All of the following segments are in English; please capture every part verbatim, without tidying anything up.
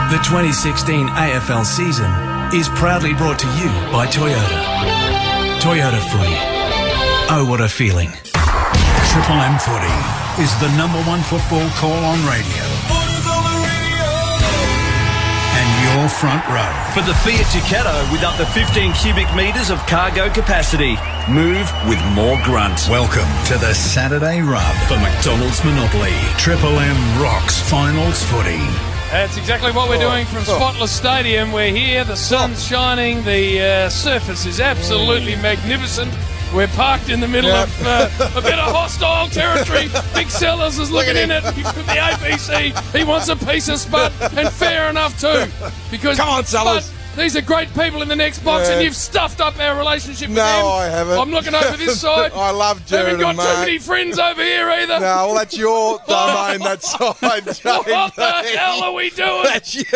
The twenty sixteen A F L season is proudly brought to you by Toyota. Toyota Footy. Oh, what a feeling. Triple M Footy is the number one football call on radio. And your front row. For the Fiat Ducato with up to fifteen cubic metres of cargo capacity. Move with more grunt. Welcome to the Saturday Rub For McDonald's Monopoly. Triple M rocks finals footy. That's exactly what we're doing from Spotless Stadium. We're here, the sun's shining, the uh, surface is absolutely magnificent. We're parked in the middle Yep. of uh, a bit of hostile territory. Big Sellers is looking in at the A B C. He wants a piece of Spud, and fair enough too. Because Come on, Sellers. Spud, these are great people in the next box, Yeah. and you've stuffed up our relationship with No, them. I haven't. I'm looking over this side. I love Jared Haven't got and too Mark. many friends over here either. No, well, that's your domain, that side, James. What the hell are we doing? That's you.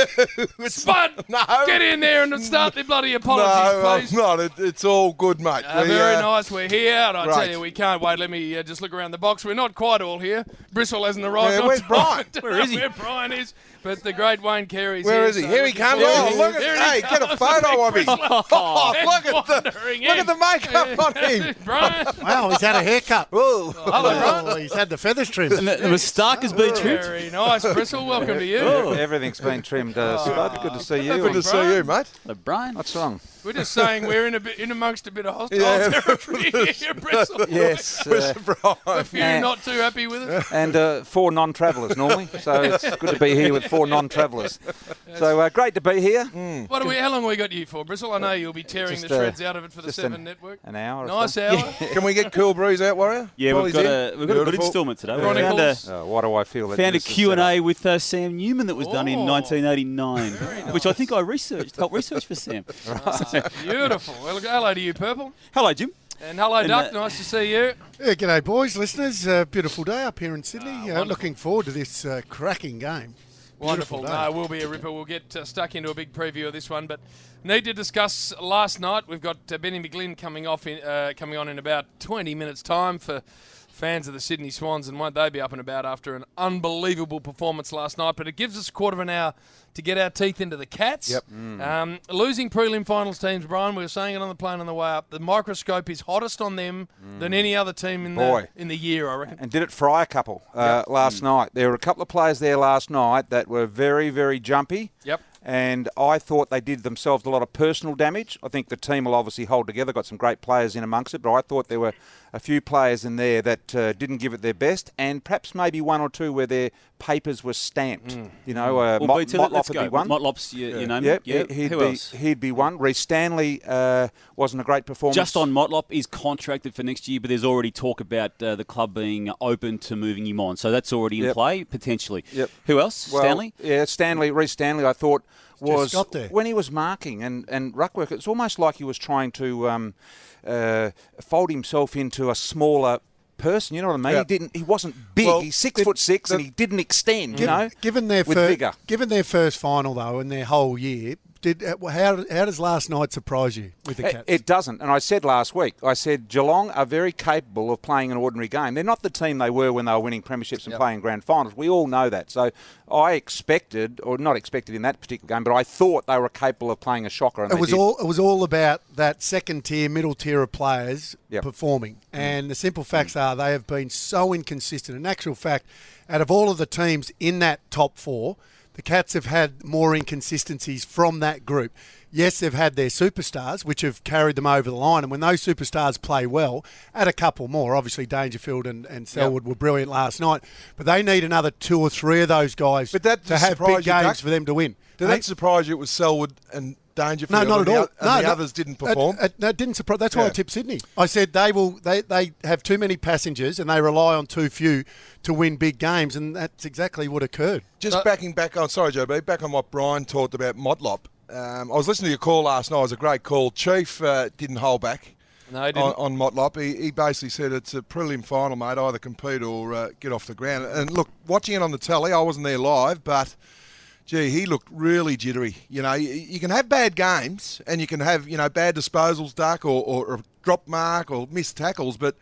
Spud, No. get in there and start the bloody No, apologies, please. I'm not. It, it's all good, mate. Uh, We, very uh, nice. We're here, and I tell great. you, we can't wait. Let me uh, just look around the box. We're not quite all here. Bristol hasn't arrived. Yeah, on where's time. Brian? Where is he? Where Brian is, but the great Wayne Carey's Where here. is he? so Here he looking comes. forward- Oh, look at Here hey, he get a comes. photo of him. Bristol. Oh, look at the Wandering look in. at the makeup on him. Brian. Wow, he's had a haircut. Oh, Oh, he's had the feathers trimmed. And the, the moustache has been trimmed. Very nice, Bristol. Welcome to you. Everything's been trimmed, uh, Spud. Good to see you. good to see you, mate. Hello, Brian. What's wrong? We're just saying we're in a bit in amongst a bit of hostile Yeah. territory here, Bristol. Yes. Uh, A Brian. few Yeah. not too happy with us. and uh, four non-travellers normally, so it's good to be here with four non-travellers. So uh, great to be here. What are we? How long have we got you for, Bristol? I know you'll be tearing Just, the uh, shreds out of it for the just Seven an- Network. An hour or Nice so. hour. Can we get Cool Breeze out, Warrior? Yeah, While we've he's got, in? a, we've got a good Beautiful. instalment today. We Chronicles. found a, Uh, why do I feel that found a this is Q and set A up? with uh, Sam Newman that was done in Oh. nineteen eighty-nine, Very which I nice. think I researched, helped research for Sam. Beautiful. Well, look, hello to you, Purple. Hello, Jim. And hello, And, Duck. uh, Nice to see you. Yeah, g'day, boys, listeners. Uh, beautiful day up here in Sydney. Ah, uh, wonderful. looking forward to this uh, cracking game. Wonderful. Beautiful day. No, we'll be a ripper. We'll get uh, stuck into a big preview of this one, but need to discuss last night. We've got uh, Benny McGlynn coming off, in, uh, coming on in about twenty minutes' time for fans of the Sydney Swans, and won't they be up and about after an unbelievable performance last night? But it gives us a quarter of an hour to get our teeth into the Cats. Yep. Um, losing prelim finals teams, Brian, we were saying it on the plane on the way up, the microscope is hottest on them than any other team in Boy. the in the year, I reckon. And did it fry a couple uh, last night. There were a couple of players there last night that were very, very jumpy. Yep. And I thought they did themselves a lot of personal damage. I think the team will obviously hold together, got some great players in amongst it, but I thought there were a few players in there that uh, didn't give it their best, and perhaps maybe one or two where their papers were stamped. You know, uh, Well, Mot- B T, let- Motlop let's would go. be one. Motlop's your, your name. Yeah, Yeah. he'd, Who be, else? he'd be one. Reece Stanley uh, wasn't a great performance. Just on Motlop, is contracted for next year, but there's already talk about uh, the club being open to moving him on. So that's already in Yep. play, potentially. Yep. Who else? Well, Stanley? Yeah, Stanley, Reece Stanley, I thought was got there. when he was marking and, and ruckwork, it's almost like he was trying to um, uh, fold himself into a smaller person. You know what I mean? Yeah. He didn't. He wasn't big. Well, He's six it- foot six, the- and he didn't extend. Giv- You know, given their with fir- vigour. given their first final though, and their whole year, did uh, how how does last night surprise you with the It, Cats? it doesn't. And I said last week, I said Geelong are very capable of playing an ordinary game. They're not the team they were when they were winning premierships and playing grand finals. We all know that. So I expected, or not expected in that particular game, but I thought they were capable of playing a shocker. And It they was did. all it was all about that second tier, middle tier of players Yep. performing. And the simple facts are they have been so inconsistent. In actual fact, out of all of the teams in that top four, the Cats have had more inconsistencies from that group. Yes, they've had their superstars, which have carried them over the line. And when those superstars play well, add a couple more. Obviously, Dangerfield and, and Selwood were brilliant last night. But they need another two or three of those guys But that to have surprised big you, games Duck? for them to win. Did Hey? that surprise you? It was Selwood and Dangerfield. No, not and at the all. o- And no, the no, others didn't it- perform. It, that didn't surprise. That's why I Yeah. tipped Sydney. I said they will. They, they have too many passengers and they rely on too few to win big games, and that's exactly what occurred. Just Uh, backing back on, sorry, Joe, but back on what Brian talked about Motlop. Um, I was listening to your call last night. It was a great call. Chief uh, didn't hold back No, he on, didn't. on Motlop. He, he basically said it's a prelim final, mate. Either compete or uh, get off the ground. And look, watching it on the telly, I wasn't there live, but gee, he looked really jittery. You know, you, you can have bad games and you can have, you know, bad disposals, Duck, or, or, or drop mark or missed tackles, but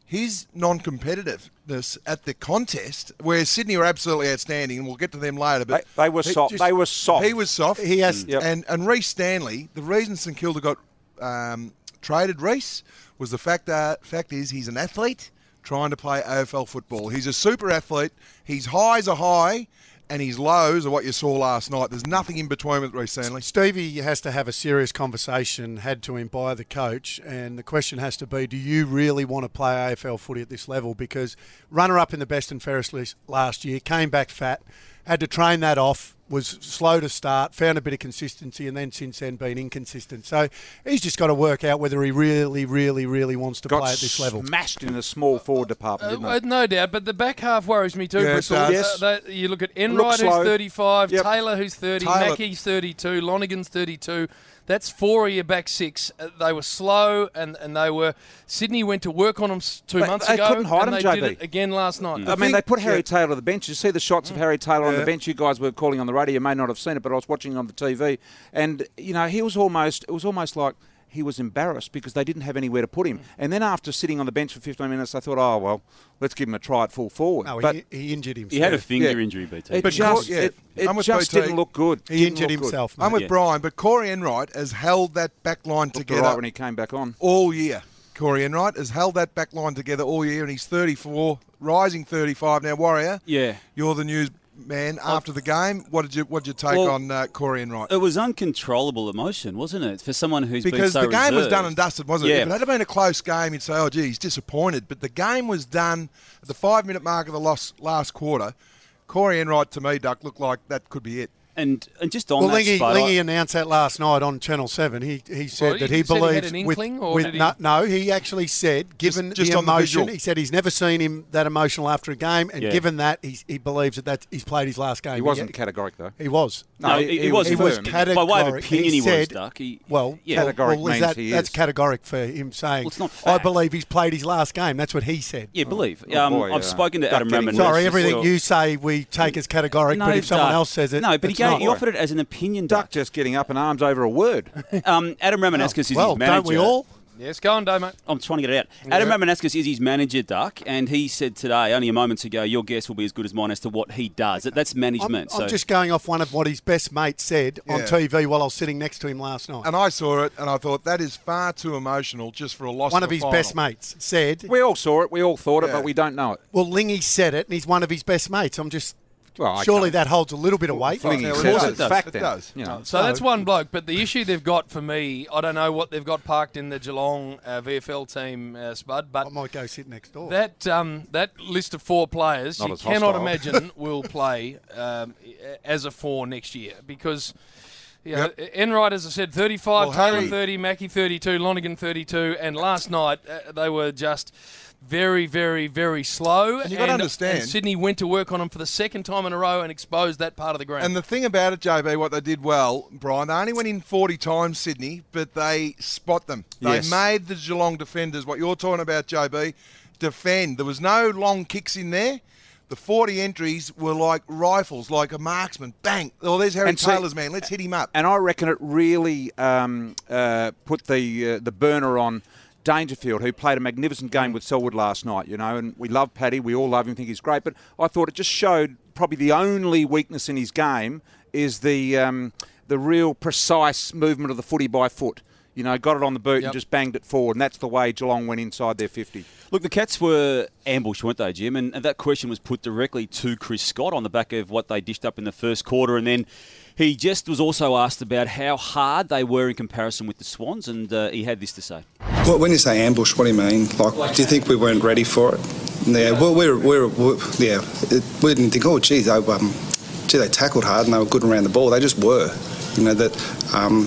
his non-competitiveness at the contest, where Sydney were absolutely outstanding, and we'll get to them later. But They, they were he soft. just- They were soft. He was soft. He has- Yep. And and Reece Stanley, the reason St Kilda got um, traded Reece was the fact that fact is he's an athlete trying to play A F L football. He's a super athlete. His highs are high, and his lows are what you saw last night. There's nothing in between with Reece Stanley. Stevie has to have a serious conversation had to him by the coach, and the question has to be, do you really want to play A F L footy at this level? Because runner-up in the best and fairest list last year, came back fat, had to train that off, was slow to start, found a bit of consistency, and then since then been inconsistent. So he's just got to work out whether he really, really, really wants to got play at this level. smashed in the small forward department, didn't Uh, it? no doubt, but the back half worries me too, Yeah, it Bristol. does. Yes. Uh, they- you look at Look Enright, who's slow. thirty-five, Yep. Taylor, who's thirty, Taylor- Mackey's thirty-two, Lonigan's thirty-two. That's four of your back six. Uh, they were slow, and, and they were... Sydney went to work on them s- two But months they ago, couldn't hide and them, they J B. did it again last night. I mean, think- they put Harry yeah. Taylor on the bench. You see the shots of Harry Taylor on Yeah. the bench. You guys were calling on the radio. You may not have seen it, but I was watching on the T V. And, you know, he was almost... It was almost like he was embarrassed because they didn't have anywhere to put him. And then after sitting on the bench for fifteen minutes, they thought, oh, well, let's give him a try at full forward. No, but he, he injured himself. He had a finger Yeah. injury, B T. it But just, yeah, it, it I'm with just B T. didn't look good. He Didn't injured look good. himself, mate. I'm with Yeah. Brian, but Corey Enright has held that back line Looked all together right when he came back on. all year. Corey Enright has held that back line together all year, and he's thirty-four, rising thirty-five now. Warrior, Yeah. you're the news man after the game. What did you what did you take Well, on uh, Corey Enright? It was uncontrollable emotion, wasn't it, for someone who's been Because so the game was reserved. done and dusted, wasn't Yeah. it? If it had been a close game, you'd say, oh, gee, he's disappointed. But the game was done at the five-minute mark of the loss, last quarter. Corey Enright, to me, Duck, looked like that could be it. And and just on Well, that Lingy, spot, I- Lingy announced that last night on Channel seven. He he said Well, that he he said he had believes an with, inkling, or with did he- no, no, he actually said, given just the on the emotion, visual. he said he's never seen him that emotional after a game, and Yeah. given that, he's, he believes that that's, he's played his last game. He wasn't He, categoric, though. he was. No, he, he was He was firm. categoric. By way of opinion, he, was, said, Duck. He, Well, yeah. well, Categoric well, is means that, he that's is. categoric for him saying, Well, it's not I fact. believe he's played his last game. That's what he said. Yeah, believe. Oh, um, boy, I've yeah. spoken to Duck Adam getting Raman. Sorry, Yes, everything well- you say we take as categoric, No, but if someone Duck. else says it, No, but he, it's gave, not. he offered it as an opinion, Duck Duck. just getting up and arms over a word. Um, Adam Ramanescus is well, his manager. don't we all? Yes, go on, Damo. I'm trying to get it out. Adam Ramanescus is his manager, Duck, and he said today, only a moment ago, your guess will be as good as mine as to what he does. That- That's I'm, management. I'm so just going off one of what his best mate said on Yeah. T V while I was sitting next to him last night. And I saw it, and I thought, that is far too emotional just for a loss One in of the his final. best mates said, We all saw it. We all thought it, Yeah. but we don't know it. well, Lingy said it, and he's one of his best mates. I'm just, Well, I surely can't- that holds a little bit of weight. Flingy Of says course it's it does. fact It then. does. You know. So that's one bloke, but the issue they've got for me, I don't know what they've got parked in the Geelong uh, V F L team, uh, Spud, but I might go sit next door. that um, that list of four players Not you as cannot hostile. imagine will play um, as a four next year because. You know, Enright, as I said, thirty-five, Well, Taylor Harry- thirty, Mackey thirty-two, Lonigan thirty-two, and last night uh, they were just very, very, very slow. And you gotta understand- and Sydney went to work on them for the second time in a row and exposed that part of the ground. And the thing about it, J B, what they did well, Brian, they only went in forty times, Sydney, but they spot them. They Yes. made the Geelong defenders, what you're talking about, J B, defend. There was no long kicks in there. The forty entries were like rifles, like a marksman. Bang! Oh, there's Harry And see- Taylor's man. Let's hit him up. And I reckon it really um, uh, put the uh, the burner on Dangerfield, who played a magnificent game with Selwood last night, you know, and we love Paddy, we all love him, think he's great, but I thought it just showed probably the only weakness in his game is the um, the real precise movement of the footy by foot. You know, got it on the boot Yep. and just banged it forward, and that's the way Geelong went inside their fifty. Look, the Cats were ambushed, weren't they, Jim? And, and that question was put directly to Chris Scott on the back of what they dished up in the first quarter. And then he just was also asked about how hard they were in comparison with the Swans, and uh, he had this to say. Well, when you say ambush, what do you mean? Like, do you think we weren't ready for it? Yeah, well, we're, we're, we're yeah, it, we didn't think, oh, geez, they, um, gee, they tackled hard and they were good around the ball. They just were. You know, that um,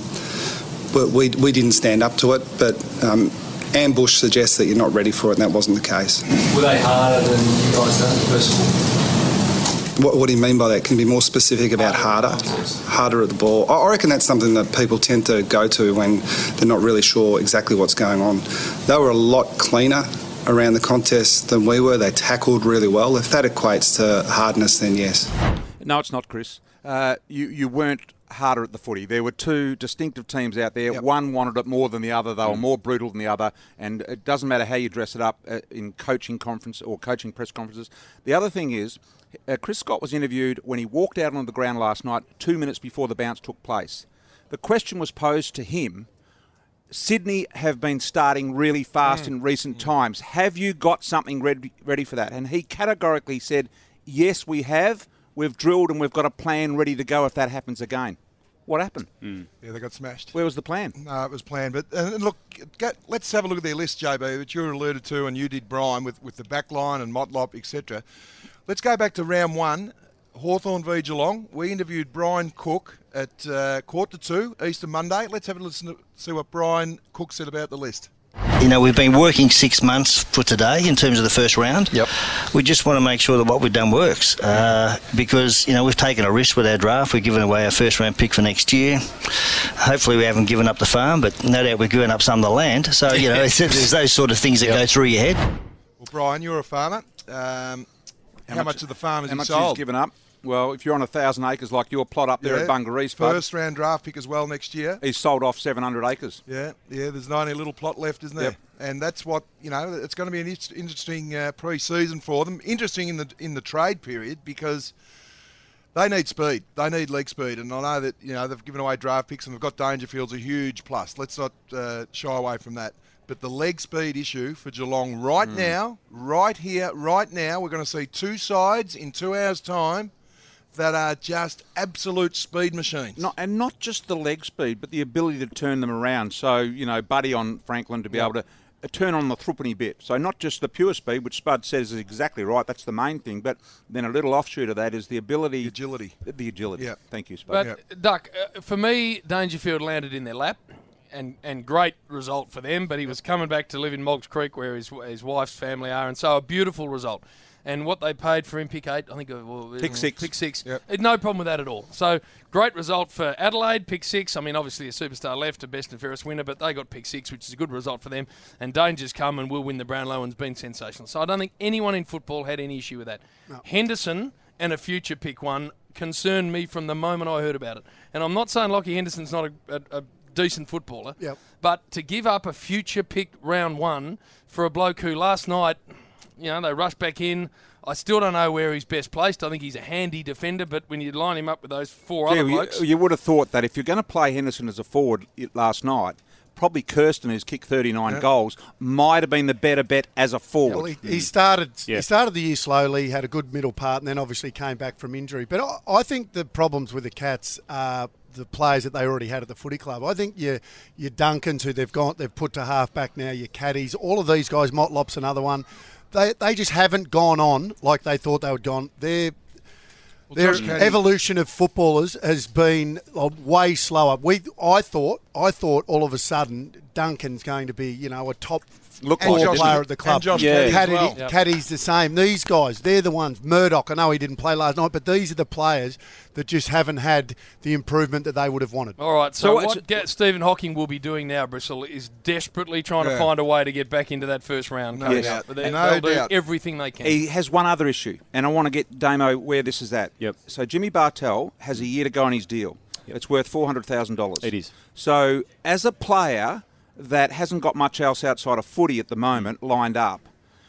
but we, we didn't stand up to it, but um, ambush suggests that you're not ready for it, and that wasn't the case. Were they harder than you guys done first of all? What, what do you mean by that? Can you be more specific about harder? Harder at the ball. I I reckon that's something that people tend to go to when they're not really sure exactly what's going on. They were a lot cleaner around the contest than we were. They tackled really well. If that equates to hardness, then yes. No, it's not, Chris. uh, you, you weren't harder at the footy. There were two distinctive teams out there. Yep. One wanted it more than the other. They were Mm. more brutal than the other. And it doesn't matter how you dress it up uh, in coaching conference or coaching press conferences. The other thing is, uh, Chris Scott was interviewed when he walked out on the ground last night, two minutes before the bounce took place. The question was posed to him, Sydney have been starting really fast mm. in recent mm. times. Have you got something ready, ready for that? And he categorically said, yes, we have. We've drilled and we've got a plan ready to go if that happens again. What happened? Mm. Yeah, they got smashed. Where was the plan? No, it was planned. But uh, look, go, let's have a look at their list, J B, which you alluded to and you did, Brian, with, with the back line and Motlop, et cetera. Let's go back to round one, Hawthorn v Geelong. We interviewed Brian Cook at uh, quarter to two, Easter Monday. Let's have a listen to see what Brian Cook said about the list. You know, we've been working six months for today in terms of the first round. Yep. We just want to make sure that what we've done works uh, because, you know, we've taken a risk with our draft. We've given away our first round pick for next year. Hopefully we haven't given up the farm, but no doubt we've given up some of the land. So, you know, it's, there's those sort of things that yep. go through your head. Well, Brian, you're a farmer. Um, how, how much, much of the farm has how he much sold? He's given up? Well, if you're on a thousand acres like your plot up there yeah. at Bungaree, first round draft pick as well next year. He's sold off seven hundred acres. Yeah, yeah. There's only a little plot left, isn't there? Yep. And that's what you know. It's going to be an interesting uh, pre-season for them. Interesting in the in the trade period because they need speed. They need leg speed, and I know that you know they've given away draft picks and they've got Dangerfield's a huge plus. Let's not uh, shy away from that. But the leg speed issue for Geelong right mm. now, right here, right now, we're going to see two sides in two hours' time that are just absolute speed machines. Not, and not just the leg speed, but the ability to turn them around. So, you know, Buddy on Franklin to be yep. able to uh, turn on the threepenny bit. So not just the pure speed, which Spud says is exactly right. That's the main thing. But then a little offshoot of that is the ability. The agility. The agility. Yep. Thank you, Spud. But, yep. Duck, uh, for me, Dangerfield landed in their lap. And, and great result for them, but he was coming back to live in Moggs Creek where his his wife's family are, and so a beautiful result. And what they paid for him, pick eight, I think. Well, pick six. Pick six. Yep. No problem with that at all. So great result for Adelaide, pick six. I mean, obviously a superstar left, a best and fairest winner, but they got pick six, which is a good result for them. And Danger's come and will win the Brownlow and's been sensational. So I don't think anyone in football had any issue with that. No. Henderson and a future pick one concerned me from the moment I heard about it. And I'm not saying Lockie Henderson's not a, a, a decent footballer, yep. but to give up a future pick round one for a bloke who last night, you know, they rushed back in. I still don't know where he's best placed. I think he's a handy defender, but when you line him up with those four yeah, other blokes... You, you would have thought that if you're going to play Henderson as a forward last night, probably Kirsten, who's kicked thirty-nine yeah. goals, might have been the better bet as a forward. Well, he, he started yeah. he started the year slowly, had a good middle part, and then obviously came back from injury. But I, I think the problems with the Cats are the players that they already had at the footy club. I think your your Duncans, who they've got, they've put to half back now, your Caddies, all of these guys, Motlop's another one, they they just haven't gone on like they thought they would gone. Their well, their evolution of footballers has been uh, way slower. We I thought I thought all of a sudden Duncan's going to be, you know, a top Look four like player at the club. And Josh yeah. Caddy, Caddy, as well. yep. Caddy's the same. These guys, they're the ones. Murdoch, I know he didn't play last night, but these are the players that just haven't had the improvement that they would have wanted. All right, so, so what get Stephen Hawking will be doing now, Bristol, is desperately trying yeah. to find a way to get back into that first round. No yes. doubt. But they, No they'll doubt. do everything they can. He has one other issue, and I want to get Damo where this is at. Yep. So Jimmy Bartell has a year to go on his deal. Yep. It's worth four hundred thousand dollars. It is. So as a player that hasn't got much else outside of footy at the moment lined up,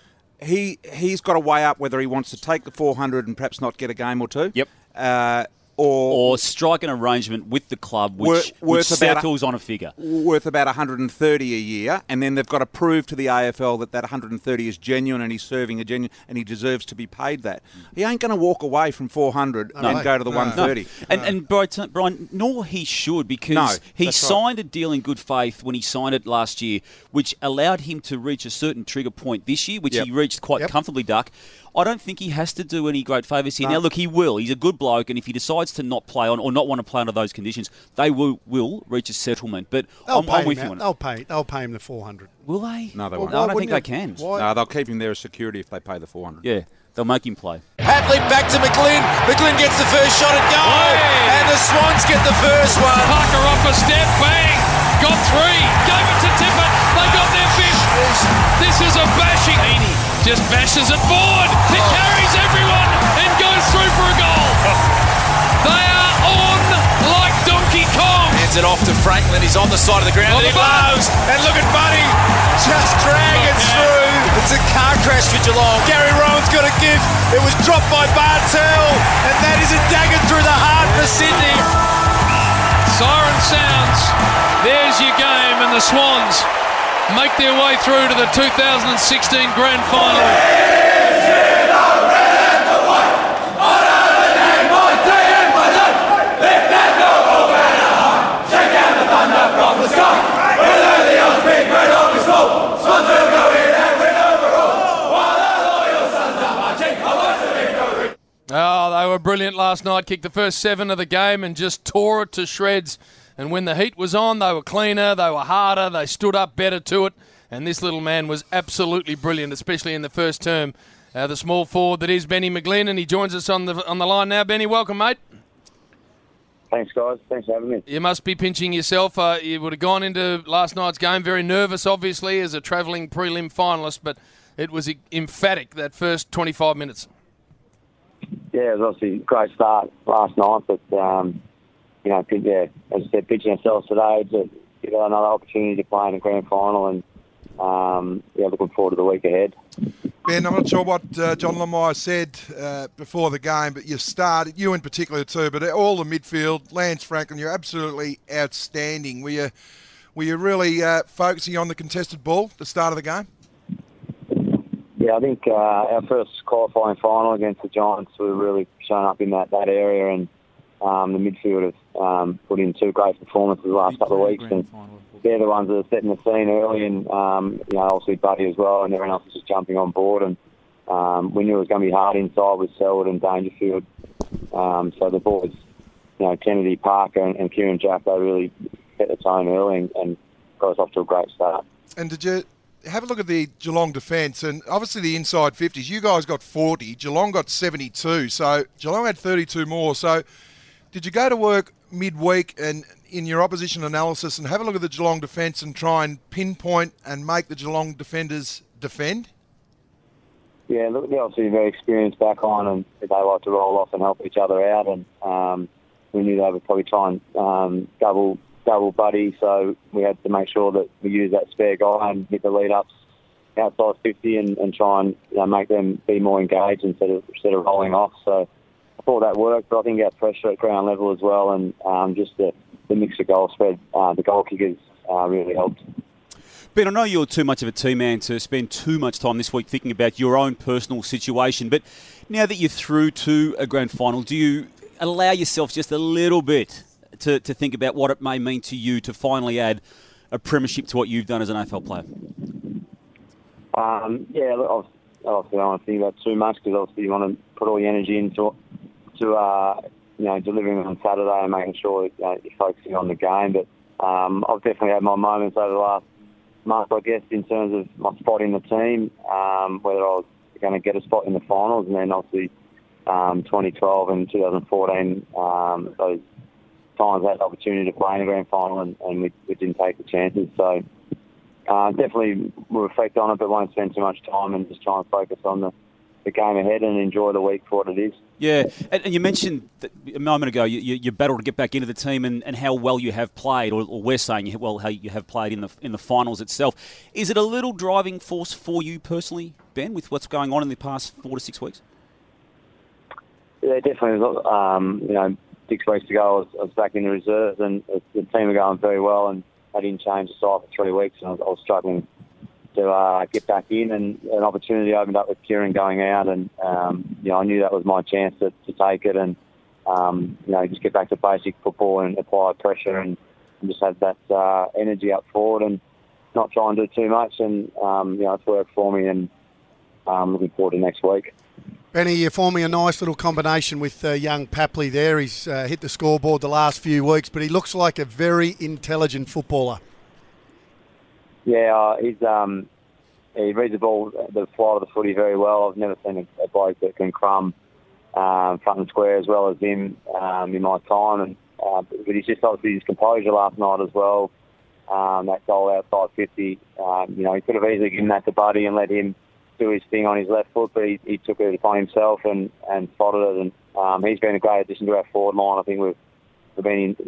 he, he's got to weigh up whether he wants to take the four hundred and perhaps not get a game or two. Yep. Uh, Or, or strike an arrangement with the club which, worth, worth which settles a, on a figure. Worth about one hundred thirty a year, and then they've got to prove to the A F L that that one hundred thirty is genuine and he's serving a genuine and he deserves to be paid that. He ain't going to walk away from four hundred no, and no, go to the no, one thirty. No. And, and Brian, Brian, nor he should, because no, he signed right. a deal in good faith when he signed it last year, which allowed him to reach a certain trigger point this year, which yep. he reached quite yep. comfortably, Duck. I don't think he has to do any great favours here. No. Now, look, he will. He's a good bloke, and if he decides to not play on or not want to play under those conditions, they will will reach a settlement. But they'll I'm, pay I'm with him you out. on it. They'll pay. They'll pay him the four hundred. Will they? No, they Well, won't. No, I why don't think wouldn't they you? can. Why? No, they'll keep him there as security if they pay the four hundred. Yeah, they'll make him play. Hatley back to McGlynn. McGlynn gets the first shot at goal. Hey. And the Swans get the first one. Parker off a step, bang! Got three, gave it to Tippett. They got their fifth. This is a bashing. Heaney just bashes it forward. He carries everyone and goes through for a goal. They are it off to Franklin. He's on the side of the ground. Oh, and he the lows. And look at Buddy just dragging through. It's a car crash for Geelong. Gary Rowan's got a gift. It was dropped by Bartel. And that is a dagger through the heart for Sydney. Siren sounds. There's your game, and the Swans make their way through to the two thousand sixteen Grand Final. Oh, they were brilliant last night. Kicked the first seven of the game and just tore it to shreds. And when the heat was on, they were cleaner, they were harder, they stood up better to it. And this little man was absolutely brilliant, especially in the first term. Uh, the small forward that is Benny McGlynn, and he joins us on the on the line now. Benny, welcome, mate. Thanks, guys. Thanks for having me. You must be pinching yourself. Uh, you would have gone into last night's game very nervous, obviously, as a travelling prelim finalist, but it was emphatic, that first twenty-five minutes. Yeah, it was obviously a great start last night, but, um, you know, yeah, as I said, pitching ourselves today to get another opportunity to play in a grand final, and, um, yeah, looking forward to the week ahead. Ben, I'm not sure what uh, John Lamire said uh, before the game, but you started, you in particular too, but all the midfield, Lance Franklin, you're absolutely outstanding. Were you, were you really uh, focusing on the contested ball at the start of the game? Yeah, I think uh, our first qualifying final against the Giants, we were really showing up in that, that area, and um, the midfield have um, put in two great performances the last couple of weeks, and they're the ones that are setting the scene early, and um, you know, obviously Buddy as well, and everyone else is just jumping on board, and um, we knew it was going to be hard inside with Selwood and Dangerfield. Um, so the boys, you know, Kennedy, Parker, and, and Kieran Jack, they really set the tone early and, and got us off to a great start. And did you have a look at the Geelong defence, and obviously the inside fifties, you guys got forty, Geelong got seventy-two, so Geelong had thirty-two more. So did you go to work midweek and in your opposition analysis and have a look at the Geelong defence and try and pinpoint and make the Geelong defenders defend? Yeah, look, they're obviously very experienced back on, and they like to roll off and help each other out, and um, we knew they would probably try and um, double double Buddy, so we had to make sure that we use that spare guy and hit the lead-ups outside fifty and, and try and, you know, make them be more engaged instead of instead of rolling off. So I thought that worked, but I think our pressure at ground level as well, and um, just the, the mix of goal spread, uh, the goal kickers uh, really helped. Ben, I know you're too much of a team man to spend too much time this week thinking about your own personal situation, but now that you're through to a grand final, do you allow yourself just a little bit to, to think about what it may mean to you to finally add a premiership to what you've done as an A F L player? Um, yeah, look, obviously I don't want to think about too much, because obviously you want to put all your energy into to uh, you know, delivering on Saturday and making sure that, you know, you're focusing on the game. But um, I've definitely had my moments over the last month, I guess, in terms of my spot in the team, um, whether I was going to get a spot in the finals, and then obviously um, twenty twelve and two thousand fourteen, um, those times I had the opportunity to play in a grand final, and, and we, we didn't take the chances. So uh, definitely we'll reflect on it, but won't spend too much time and just try and focus on the, the game ahead and enjoy the week for what it is. Yeah, and, and you mentioned that a moment ago you, you, you battled to get back into the team, and, and how well you have played, or, or we're saying you, well how you have played in the in the finals itself. Is it a little driving force for you personally, Ben, with what's going on in the past four to six weeks? Yeah, definitely. Um, you know, six weeks ago I was, I was back in the reserves, and the team were going very well, and I didn't change the side for three weeks, and I was, I was struggling to uh, get back in, and an opportunity opened up with Kieran going out, and um, you know, I knew that was my chance to, to take it, and um, you know, just get back to basic football and apply pressure, and, and just have that uh, energy up forward, and not try and do too much, and um, you know, it's worked for me, and I'm looking forward to next week. Benny, you're forming a nice little combination with uh, young Papley there. He's uh, hit the scoreboard the last few weeks, but he looks like a very intelligent footballer. Yeah, uh, he's um, he reads the ball, the flight of the footy very well. I've never seen a, a bloke that can crumb um, front and square as well as him um, in my time. And uh, but he's just obviously his composure last night as well. Um, that goal outside fifty, um, you know, he could have easily given that to Buddy and let him do his thing on his left foot, but he, he took it upon himself and, and spotted it. And um, he's been a great addition to our forward line. I think we've, we've been in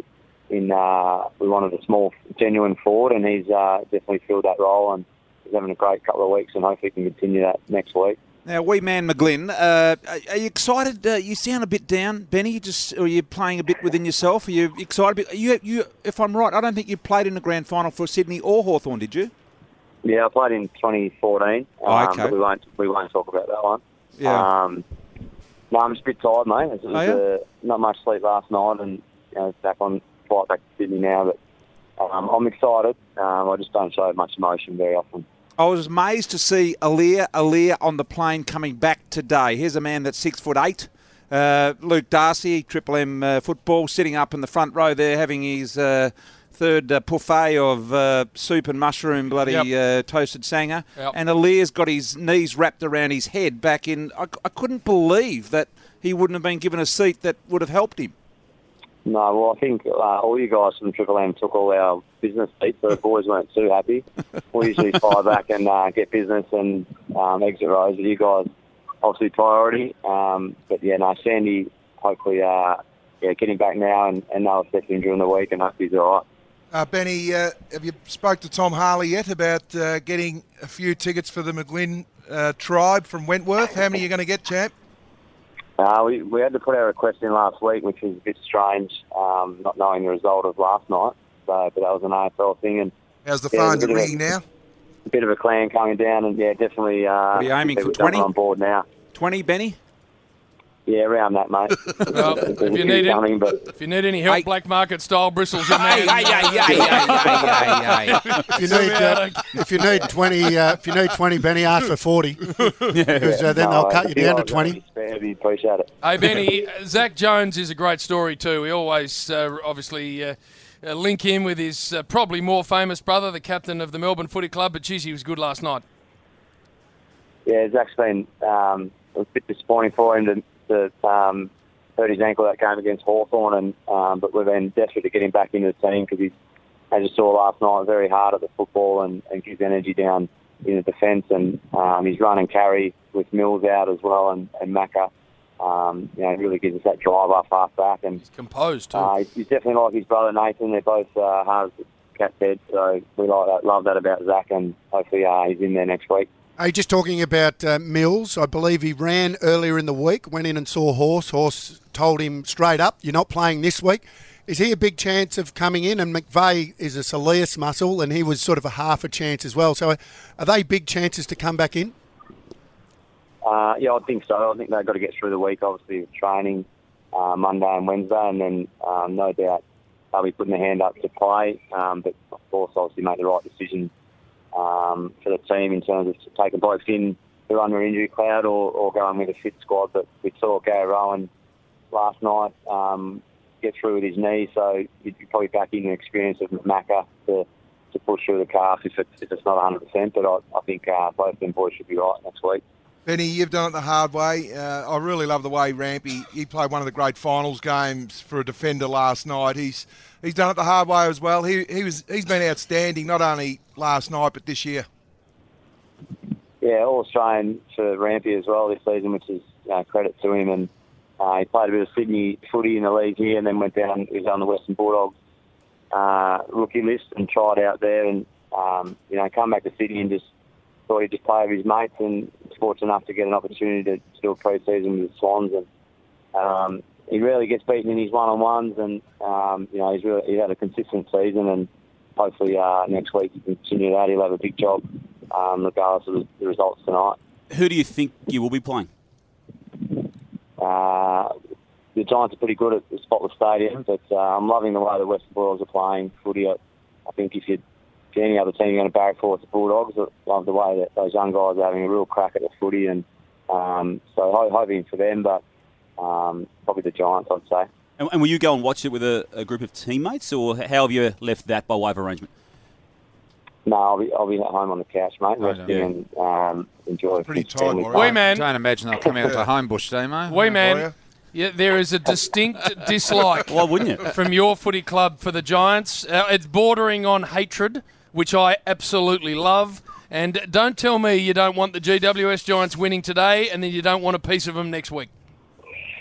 in uh, we wanted a small, genuine forward, and he's uh, definitely filled that role, and he's having a great couple of weeks, and hopefully he can continue that next week. Now, wee man McGlynn, uh, are you excited? Uh, you sound a bit down, Benny. Just, or are you playing a bit within yourself? Are you excited? You, you, if I'm right, I don't think you played in the grand final for Sydney or Hawthorn, did you? Yeah, I played in twenty fourteen. Oh, um, okay. But we won't we won't talk about that one. Yeah. Um, no, I'm just a bit tired, mate. It was, Oh, yeah? uh, not much sleep last night, and you know, back on flight back to Sydney now. But um, I'm excited. Um, I just don't show much emotion very often. I was amazed to see Alir Alir on the plane coming back today. Here's a man that's six foot eight. Uh, Luke Darcy, Triple M uh, football, sitting up in the front row there, having his uh, third uh, buffet of uh, soup and mushroom, bloody Yep. uh, toasted sanger. Yep. And Alir's got his knees wrapped around his head back in. I, I couldn't believe that he wouldn't have been given a seat that would have helped him. No, well, I think uh, all you guys from Triple M took all our business seats, so the boys weren't too happy. We usually fly back and uh, get business and um, exit rows, but you guys obviously priority. Um, but yeah, no, Sandy, hopefully, uh, yeah, getting back now and, and now assessing during the week, and hopefully he's all right. Uh, Benny, uh, have you spoke to Tom Harley yet about uh, getting a few tickets for the McGlynn uh, tribe from Wentworth? How many are you going to get, champ? Uh, we, we had to put our request in last week, which was a bit strange, um, not knowing the result of last night. So, but that was an A F L thing. And how's the yeah, phones there's a bit ringing of a- now? A bit of a clan coming down, and yeah, definitely. Uh, Are you aiming for people twenty? jumping on board now? twenty, Benny? Yeah, around that, mate. Well, There's if a you few need coming, any, but if you need any help, black market style bristles, your man. Hey, hey, hey, hey, hey, hey, hey. If you need, uh, if you need twenty, uh, if you need twenty, Benny, ask for forty, because uh, then No, they'll uh, cut you if you down to guys twenty. have any spare, we appreciate it. Hey, Benny, Zach Jones is a great story too. We always uh, obviously uh, uh, link him with his uh, probably more famous brother, the captain of the Melbourne Footy Club, but geez, he was good last night. Yeah, Zach's been um, it was a bit disappointing for him to, to um, hurt his ankle that game against Hawthorn, and um, but we've been desperate to get him back into the team because he's, as you saw last night, very hard at the football and, and gives energy down in the defence, and um, he's run and carry with Mills out as well, and, and Macca. Um, you know, really gives us that drive up half back, and he's composed too. Uh, he's, he's definitely like his brother Nathan. They're both uh, hard as Cat's head, so we like that, love that about Zach, and hopefully uh, he's in there next week. Hey, just talking about uh, Mills, I believe he ran earlier in the week, went in and saw Horse. Horse told him straight up, you're not playing this week. Is he a big chance of coming in? And McVeigh is a soleus muscle, and he was sort of a half a chance as well. So are they big chances to come back in? Uh, yeah, I think so. I think they've got to get through the week, obviously, with training uh, Monday and Wednesday, and then um, no doubt they'll be putting their hand up to play. Um, but, of course, obviously make the right decision um, for the team in terms of taking blokes in who are under injury cloud or, or going with a fit squad. But we saw Gary Rowan last night um, get through with his knee, so you'd be probably back in the experience of Macca to, to push through the calf if it's, if it's not one hundred percent. But I, I think uh, both them boys should be right next week. Benny, you've done it the hard way. Uh, I really love the way Rampy, he played one of the great finals games for a defender last night. He's he's done it the hard way as well. He he was he's been outstanding not only last night but this year. Yeah, all Australian for Rampy as well this season, which is uh, credit to him. And uh, he played a bit of Sydney footy in the league here, and then went down. He was on the Western Bulldogs uh, rookie list and tried out there, and um, you know, come back to Sydney and just thought he'd just play with his mates, and was fortunate enough to get an opportunity to, to do a pre-season with the Swans. And um, he rarely gets beaten in his one-on-ones, and um, you know, he's really he's had a consistent season, and hopefully uh, next week he can continue that. He'll have a big job, um, regardless of the, the results tonight. Who do you think you will be playing? Uh, the Giants are pretty good at the Spotless Stadium, but uh, I'm loving the way the Western Bulldogs are playing footy. I, I think if you If any other team you're going to barrack for, it's the Bulldogs. I love the way that those young guys are having a real crack at the footy, and um, so ho- hoping for them, but um, probably the Giants, I'd say. And, and will you go and watch it with a, a group of teammates, or how have you left that by way of arrangement? No, I'll be I'll be at home on the couch, mate, resting and um, enjoy. Pretty tight, Wee man. Don't imagine they'll come out to Homebush, Demo. Wee man. Yeah, there is a distinct dislike. Why wouldn't you? From your footy club for the Giants. Uh, it's bordering on hatred, which I absolutely love. And don't tell me you don't want the G W S Giants winning today and then you don't want a piece of them next week.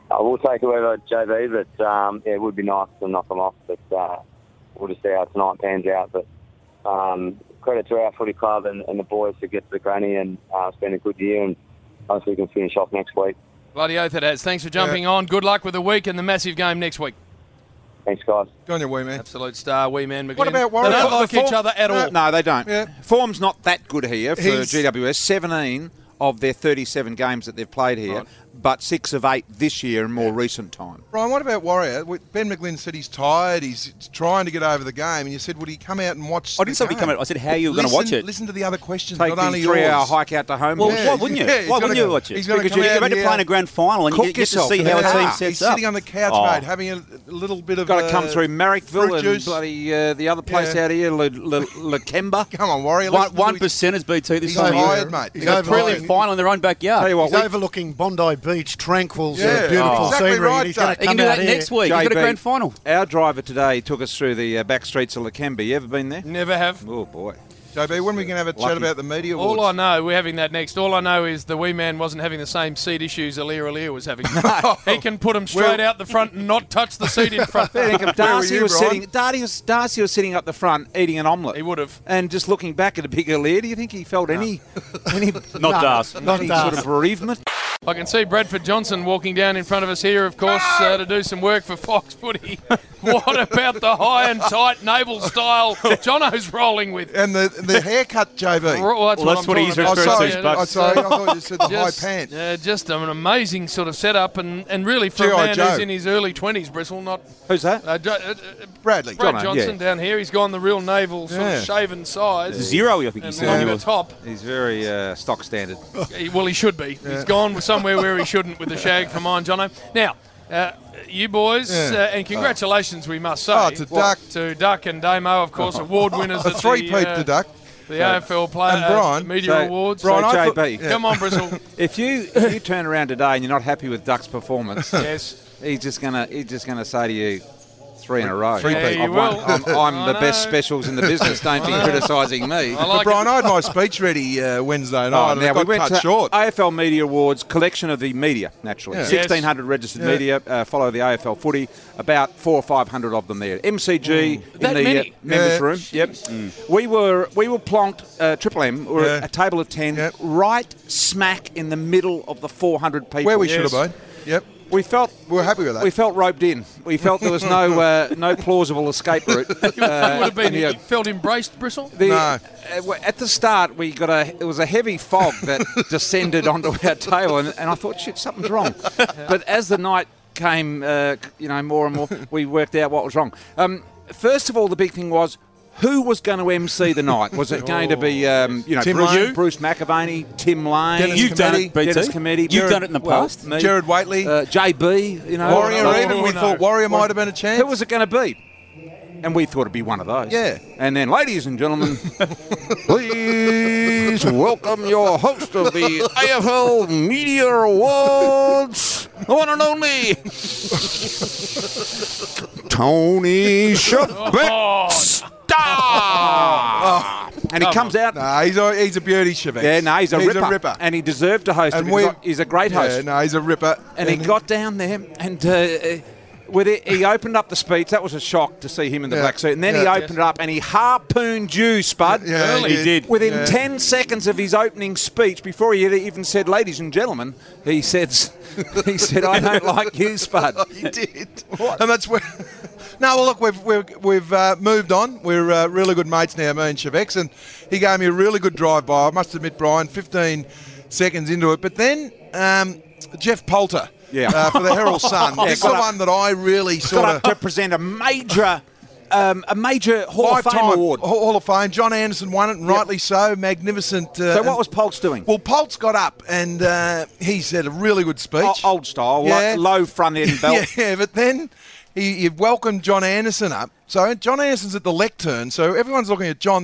I will take whoever, J B, but um, yeah, it would be nice to knock them off. But uh, we'll just see how tonight pans out. But um, credit to our footy club and, and the boys to get to the granny and uh, spend a good year, and hopefully we can finish off next week. Bloody oath it has. Thanks for jumping yeah. on. Good luck with the week and the massive game next week. Thanks, guys. Go on your wee man. Absolute star, wee man McGlynn. What about Warrior? They don't like the each form, other at all. No, they don't. Yeah. Form's not that good here for He's, G W S. seventeen of their thirty-seven games that they've played here, right. but six of eight this year in more yeah. recent time. Brian, what about Warrior? Ben McGlynn said he's tired, he's trying to get over the game, and you said, would he come out and watch I didn't say would he come out. I said, how are you going to watch it? Listen to the other questions, Take not the only three-hour yours. hike out to home. Well, Yeah. why wouldn't you? Yeah, why wouldn't gonna, you watch it? He's going Because to you're come about out to play in a grand final and you get, get to see how a yeah. team He's sets sitting up. on the couch, Oh. mate, having a, a little bit of Got to uh, come through Marrickville fruit and juice. bloody uh, the other place Yeah. out here, Lakemba. Come on, Warrior. One, listen to one his- percenters B T this He's time of tired, year. mate. He's He's got a overlooking- brilliant final in their own backyard. Tell you what, He's we- overlooking Bondi Beach, tranquil, Yeah. beautiful Oh. Exactly scenery. right, and he's going Dave. to He can come do out that here. next week. He's got a J B, grand final. Our driver today took us through the uh, back streets of Lakemba. You ever been there? Never have. Oh, boy. J B, when are we going to have a chat Lucky. about the media awards? All I know, we're having that next. All I know is the wee man wasn't having the same seat issues Alir Alir was having. He can put them straight Well- out the front and not touch the seat in front. Fair dinkum. Where were Darcy you, was Brian? sitting. Darcy was, Darcy was sitting up the front eating an omelette. He would have. And just looking back at a big Alir, do you think he felt any, any Not Darcy. any sort of bereavement? I can see Bradford Johnson walking down in front of us here, of course, uh, to do some work for Fox Footy. What about the high and tight naval style Jono's rolling with? And the the haircut, J B. Well, that's Well, what that's I'm what he's talking about. referring Oh, to, sorry, Bucks. oh, sorry, I thought you said the just, high pants. Uh, just an amazing sort of setup, and, and really for G I a man Joe. who's in his early twenties, Bristle, not Who's that? uh, Jo- uh, uh, Bradley. Brad Jono, Johnson yeah. down here. He's gone the real naval sort Yeah. of shaven size. Zero, I think he and said. long on the yours. top. He's very uh, stock standard. He, well, he should be. He's gone somewhere where he shouldn't with the shag for mine, Jono. Now, uh, you boys, Yeah. uh, and congratulations, we must say. Oh, to Duck. To Duck and Damo, of course, award winners A at three-peat the, uh, to Duck. the A F L Player And Brian. uh, Media So- Awards. Brian, I J thought- B, Come on, Bristle. if you if you turn around today and you're not happy with Duck's performance, Yes. he's just gonna he's just gonna say to you, three in a row. Three Yeah, peat. you I've won- will. I'm, I'm I the best know. specials in the business. Don't be criticising me. I But like Brian, it. I had my speech ready uh, Wednesday night, Oh, and now it got we went cut to short. A F L Media Awards, collection of the media, naturally. Yeah. sixteen hundred registered Yeah. media uh, follow the A F L footy, about four or five hundred of them there. M C G in That the many? Uh, members Yeah. room. Yep. We were we were plonked, uh, Triple M, we were Yeah. a table of ten, Yep. right smack in the middle of the four hundred people. Where we Yes. should have been. Yep. We felt We were happy with that. we felt roped in. We felt there was no uh, no plausible escape route. You would have been, yeah. you felt embraced, Bristle? The, No. uh, w- at the start, we got a. It was a heavy fog that descended onto our table, and, and I thought, shit, something's wrong. But as the night came, uh, you know, more and more, we worked out what was wrong. Um, first of all, the big thing was, who was going to M C the night? Was it going to be, um, you know, Tim Bruce, Lane? Bruce McAvaney, Tim Lane? Dennis You've done Committee. it, B T. Dennis Committee. You've Jared- done it in the well, past. me, Jared Waitley. uh, J B, you know. Warrior Oh, even, we no. thought Warrior might have been a chance. Who was it going to be? And we thought it'd be one of those. Yeah. And then, ladies and gentlemen, please welcome your host of the A F L Media Awards, the one and only Tony Shebeck. Star. And he comes out. No, he's a, he's a beauty, Chevex. Yeah, no, he's a he's ripper. a ripper. And he deserved to host And it we- because he's a great host. Yeah, no, he's a ripper. And he got down there and uh, uh, with it, he opened up the speech. That was a shock to see him in the Yeah. black suit. And then Yeah. he opened it up and he harpooned you, Spud. Yeah, He did. Within Yeah. ten seconds of his opening speech, before he had even said, ladies and gentlemen, he said, he said, I don't like you, Spud. He did. And that's where. No, well, look, we've we've, we've uh, moved on. We're uh, really good mates now, me and Chevex, and he gave me a really good drive by. I must admit, Brian, fifteen seconds into it, but then um, Jeff Poulter, Yeah. uh, for the Herald Sun. Yeah, This is got the up- one that I really sort Got of. up to present a major, um, a major Hall of Fame Five-time award. Hall Hall of Fame. John Anderson won it, and rightly so. Magnificent. Uh, So what was Poltz doing? Well, Poltz got up and uh, he said a really good speech. O- old style, Yeah. lo- low front end belt. Yeah, but then he, he welcomed John Anderson up. So John Anderson's at the lectern, so everyone's looking at John. Then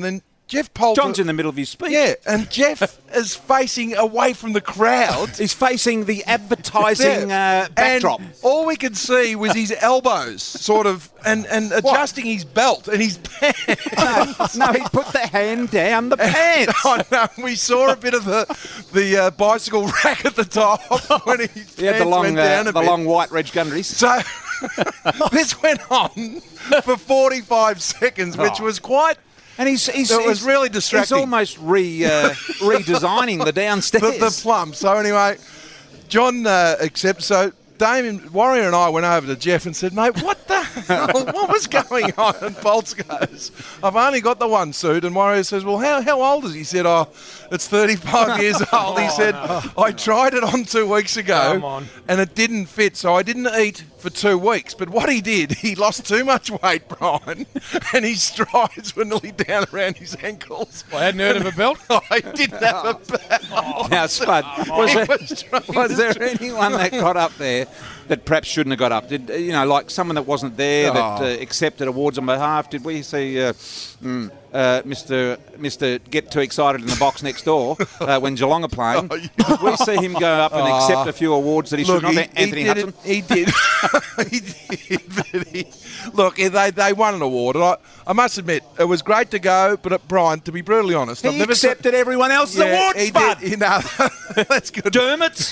Jeff Poulter... John's in the middle of his speech. Yeah, and Jeff is facing away from the crowd. He's facing the advertising uh, backdrop. And all we could see was his elbows, sort of, and, and adjusting his belt and his pants. No, no, he put the hand down the pants. I know. We saw a bit of the the uh, bicycle rack at the top when his He had the pants long, went uh, down a the bit. long white Reg Gundries. So this went on for forty-five seconds, which Oh. was quite... And he's, he's It was he's- really distracting. He's almost re uh, redesigning the downstairs. the, the plum. So anyway, John uh, accepts. So Damien, Warrior and I went over to Jeff and said, mate, what the hell? What was going on? And Bolts goes, I've only got the one suit. And Warrior says, well, how, how old is he? He said, oh, it's thirty-five years old. He said, I tried it on two weeks ago Come on. and it didn't fit. So I didn't eat for two weeks. But what he did, he lost too much weight, Brian, and his strides were nearly down around his ankles. I hadn't heard of a belt. I didn't have a belt. Now, Spud, was He there, was trying was to there stretch anyone that got up there that perhaps shouldn't have got up? Did you know, like someone that wasn't there that uh, Oh. accepted awards on behalf? Did we see uh, mm, uh, Mister Mister get too excited in the box next door uh, when Geelong are playing? Oh, yeah. Did we see him go up and Oh. accept a few awards that he Look, should not? he, Anthony he did Hudson. it- he did. he did. But he, look, they, they won an award. And I, I must admit, it was great to go, but uh, Brian, to be brutally honest, He I've never se- accepted everyone else's Yeah, awards, he Spud. did. He, no, that's good. Dermot's.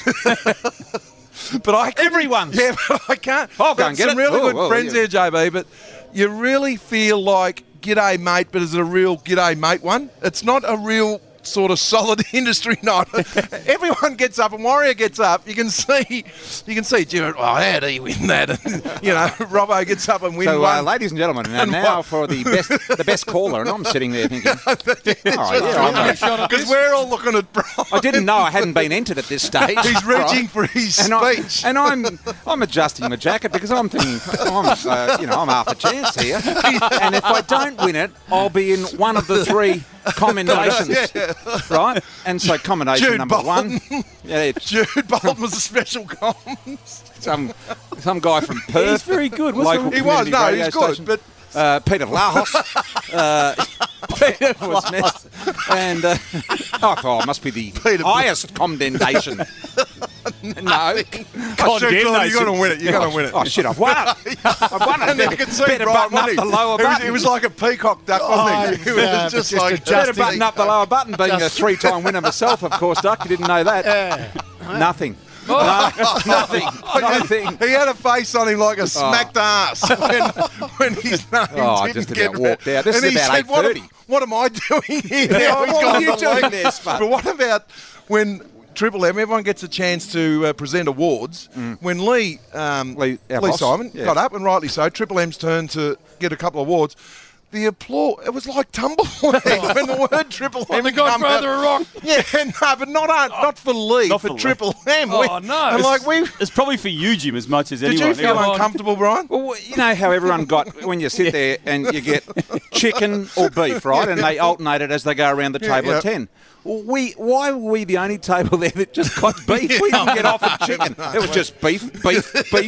But I couldn't- Everyone's. Yeah, but I can't. I'll go Got and get some it. really Oh, good well, friends yeah. there, J B. But you really feel like g'day mate, but is it a real g'day mate one? It's not a real sort of solid industry night. Everyone gets up and Warrior gets up. You can see, you can see Jim. Oh, how did he win that? And, you know, Robbo gets up and wins So, uh, one. ladies and gentlemen, and And now what- for the best, the best caller, and I'm sitting there thinking, oh, yeah, I know. Because we're all looking at Brian. I didn't know I hadn't been entered at this stage. He's reaching Right? for his and I, speech. and I'm I'm adjusting my jacket because I'm thinking I'm uh, you know I'm half a chance here, and if I don't win it, I'll be in one of the three commendations, right? And so commendation Jude number Bolton. one, yeah, Jude Bolton was a special comms. some some guy from Perth. He's very good. What's local wrong- He was, community no, radio he's good, station. but Uh, Peter Vlahos. uh, Peter was missed. And uh, I thought it must be the Peter highest commendation. No. oh, Jude, you're going to win it. You're going to win it. Oh, shit, I've won it. I've won it. And you can see Better Brian, button up wasn't he? the lower It was, button. it was like a peacock duck, wasn't he? Oh, It was yeah, just but like just Better adjusting. button up the lower button, being a three-time winner myself, of course, Duck. You didn't know that. Nothing. No, nothing. Nothing. He had a face on him like a smacked ass when, when his name Oh, I didn't just get about walked out. This and is he about said, what, eight am- what am I doing here? Yeah, Now he's what gone are you to leave. doing there, Spud? But what about when Triple M, everyone gets a chance to uh, present awards. When Lee, um, Lee, Lee, our boss, Simon yeah. got up, and rightly so, Triple M's turn to get a couple of awards. The applause, it was like tumbleweed when the word Triple M the come Godfather out. of Rock. Yeah, no, but not uh, not for Lee, Not for, for Lee. Triple M. Oh, We- no. And like we, It's probably for you, Jim, as much as did anyone. you feel Everyone- uncomfortable, Brian? Well, you know how everyone got when you sit there and you get chicken or beef, right? And they alternate it as they go around the table yeah. of ten. Well, we why were we the only table there that just got beef? We didn't get offered chicken. It was just beef, beef, beef,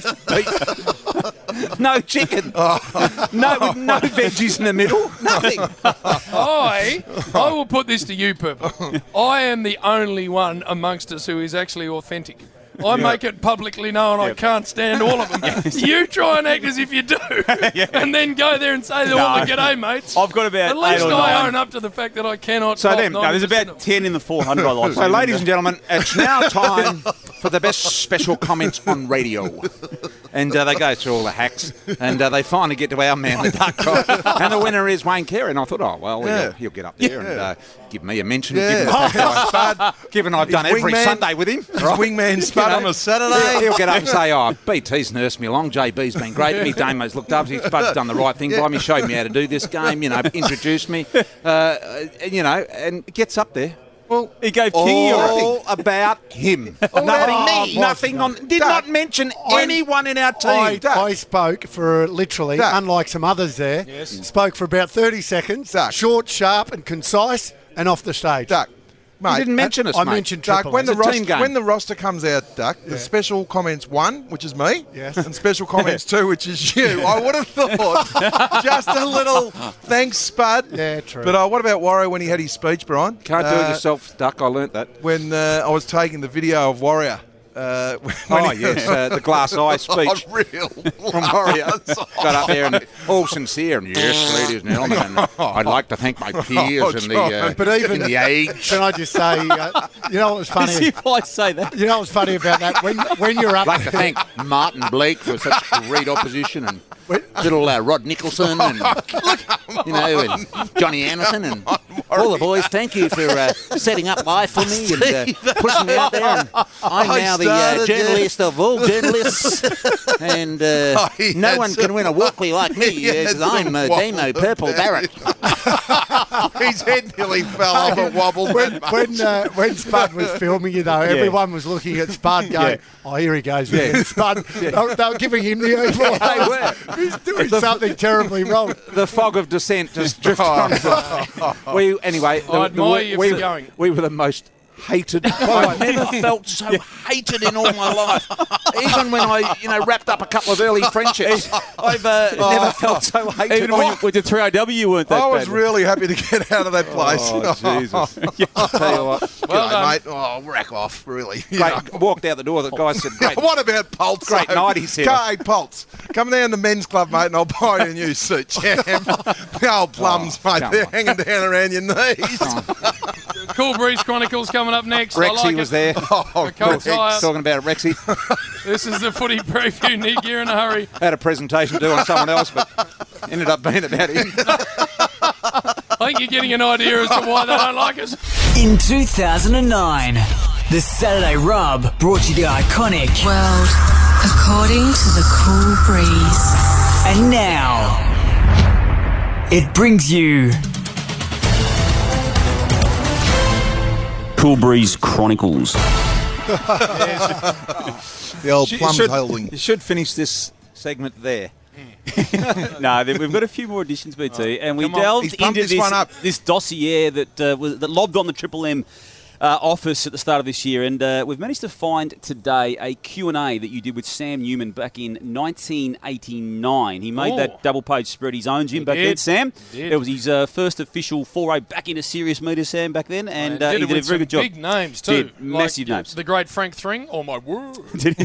beef. No chicken. No, no veggies in the middle. Nothing. I, I will put this to you, Purple. I am the only one amongst us who is actually authentic. I make it publicly known I can't stand all of them. You try and act as if you do, and then go there and say they're all the g'day mates. I've got about At least eight or I nine. own up to the fact that I cannot. So top then- No, there's ninety percent about of- ten in the four hundred I like. So, ladies and gentlemen, it's now time for the best special comments on radio. And uh, they go through all the hacks, and uh, they finally get to our man, the duck guy. And the winner is Wayne Carey. And I thought, oh, well, Yeah. he'll, he'll get up there and uh, give me a mention, Yeah. given, the fact that I- given I've done every wingman- Sunday with him. His wingman spud on a Saturday. He'll, he'll get up and say, oh, B T's nursed me along, J B's been great to me, Damo's looked up, Spud's done the right thing by me, showed me how to do this game, you know, introduced me, uh, and, you know, and gets up there. Well, He gave Kingy a All about him. Nothing, me. nothing on. Did Duck. not mention anyone in our team. I, Duck. I spoke for literally, Duck. unlike some others there, spoke for about thirty seconds, Duck. short, sharp and concise, and off the stage. Duck, Mate, you didn't mention us, I mate. mentioned Duck, Triple when M. the, It's a roster, team game. when the roster comes out, Duck, Yeah. the special comments one, which is me, Yes. and special comments two, which is you. I would have thought just a little thanks, Spud. Yeah, true. But uh, what about Warrior when he had his speech, Brian? Can't do Uh, it yourself, Duck. I learnt that. When uh, I was taking the video of Warrior. Uh, when Oh, he- yes, uh, the glass eye speech. Unreal. From Warrior. Got up there and all sincere. And yes, ladies and gentlemen, and I'd like to thank my peers in the uh, But even in the age. Can I just say, uh, you know what was As funny? if I say that. You know what was funny about that? When when you're up, I'd like to thank Martin Blake for such great opposition and little uh, Rod Nicholson and you know and Johnny Anderson and all the boys. Thank you for uh, setting up live for me and uh, pushing me out there. And I'm I now the uh, started, yeah. journalist of all journalists, and uh, Oh, he no had one some- can win a Walkley like me. He had As I'm some uh, Damo wobble Purple about Barrett. His head nearly fell off and wobbled when that much. when, uh, when Spud was filming you though, everyone was looking at Spud going, "Oh, here he goes again." Spud, they, were, they were giving him the evil eyes. He's doing something terribly wrong. The fog of dissent just drifted on. We anyway. I admire you we, for going. we were the most hated. I've never felt so hated in all my life. Even when I, you know, wrapped up a couple of early friendships, I've uh, never felt so hated. Even when you went to three O W, you weren't that I was bad. really happy to get out of that place. Oh, Jesus. I'll tell you what. Well Well done. mate. Oh, rack off, really. You Great. know. Walked out the door, the guy said, great. What about Pulse? Great though? night, he said. Hey, Pulse, come down to Men's Club, mate, and I'll buy you a new suit, champ. The old plums, Oh, mate, come they're on. hanging down around your knees. Cool Breeze Chronicles coming up next. I Rexy like was it. there. Oh, Coach Hire. Talking about Rexy. This is the footy preview. Need gear in a hurry. Had a presentation to do on someone else, but ended up being about him. I think you're getting an idea as to why they don't like us. In two thousand nine, the Saturday Rub brought you the iconic World according to the Cool Breeze. And now it brings you Cool Breeze Chronicles. The old You plums should- holding. You should finish this segment there. No, then we've got a few more additions, B T, and we Come on, delved he's pumped into this one up. this dossier that uh, was that lobbed on the Triple M uh, office at the start of this year, and uh, we've managed to find today a Q and A that you did with Sam Newman back in nineteen eighty-nine. He made Oh. that double-page spread his own, Jim, He back did. then, Sam. He did. It was his uh, first official foray back into serious media, Sam, back then, and uh, did he it did a with very some good job. Big names too, Did. Massive like, names. The great Frank Thring, oh my word,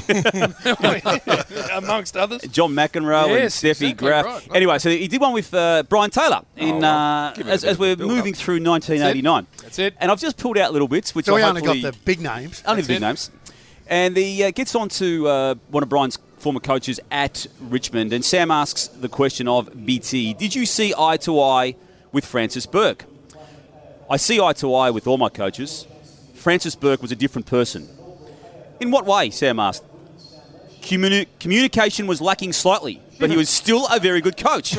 amongst others. John McEnroe and Yes, Steffi exactly Graf. right, right. Anyway, so he did one with uh, Brian Taylor in Oh, uh, give it a as, bit as of a we're build-up. moving through nineteen eighty-nine. That's it. And I've just pulled out little bits, which So we I only got hopefully the big names. only That's the big it. names. And he uh, gets on to uh, one of Brian's former coaches at Richmond, and Sam asks the question of B T: did you see eye to eye with Francis Burke? I see eye to eye with all my coaches. Francis Burke was a different person. In what way? Sam asked. Communi- communication was lacking slightly, but he was still a very good coach.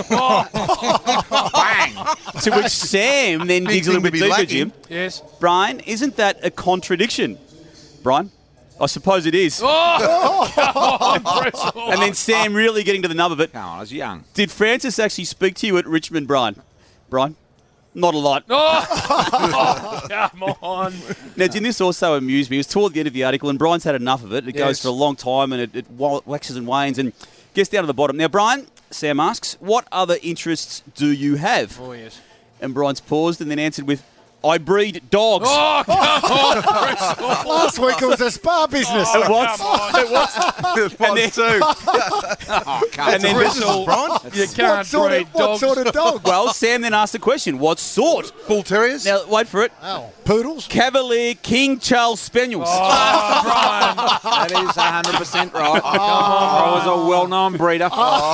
Bang! To which Sam then Big digs a little thing to bit be deeper, lacking. Jim. Yes. Brian, isn't that a contradiction? Brian? I suppose it is. Oh, come on, press on. And then Sam really getting to the nub of it. Come on, I was young. Did Francis actually speak to you at Richmond, Brian? Brian? Not a lot. Oh, come on. Now, Jim, this also amused me. It was toward the end of the article, and Brian's had enough of it. It Yes. goes for a long time, and it, it wa- waxes and wanes, and gets down to the bottom. Now, Brian, Sam asks, what other interests do you have? Oh, yes. And Brian's paused and then answered with, I breed dogs. Oh, come on, press on. Last week it was a spa business. It was. It was. It was too. Oh, come And then This is Brian. You What can't sort, breed of, what dogs. sort of dog? Well, Sam then asked the question, what sort? Bull Terriers. Now, wait for it. Wow. Poodles? Cavalier King Charles Spaniels. Oh, Brian. That is one hundred percent right. I was a well-known breeder.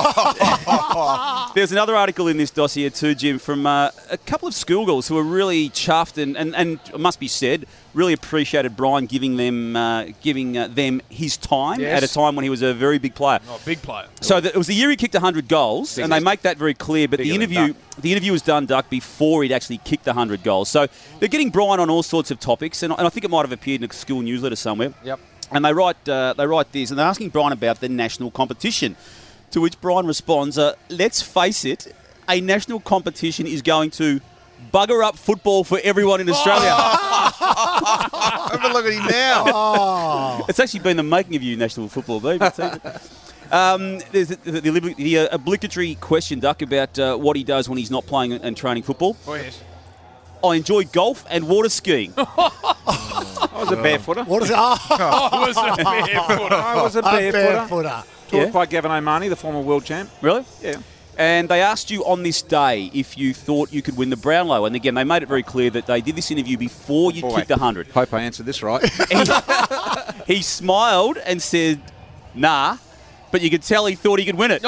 There's another article in this dossier too, Jim, from uh, a couple of schoolgirls who were really chuffed and, and, and it must be said, really appreciated Brian giving them uh, giving uh, them his time Yes. at a time when he was a very big player. Oh, big player. So the, it was the year he kicked one hundred goals, Bigger and they than- make that very clear. But the bigger than interview, the interview was done, Duck, before he'd actually kicked one hundred goals. So they're getting Brian on all sorts of topics, and, and I think it might have appeared in a school newsletter somewhere. Yep. And they write uh, they write this, and they're asking Brian about the national competition. To which Brian responds, uh, "Let's face it, a national competition is going to bugger up football for everyone in Australia. Have a look at him now. Oh. It's actually been the making of you, National Football B B C. Um, there's the, the, the, the uh, obligatory question, Duck, about uh, what he does when he's not playing and training football. Oh, yes. I enjoy golf and water skiing. I was a barefooter. What is it? Oh. I was a barefooter. I was a A barefooter. barefooter. Taught Yeah. by Gavin O'Mahony, the former world champ. Really? Yeah. And they asked you on this day if you thought you could win the Brownlow. And again, they made it very clear that they did this interview before you Boy, kicked one hundred. Hope I answered this right. he, he smiled and said, nah, but you could tell he thought he could win it.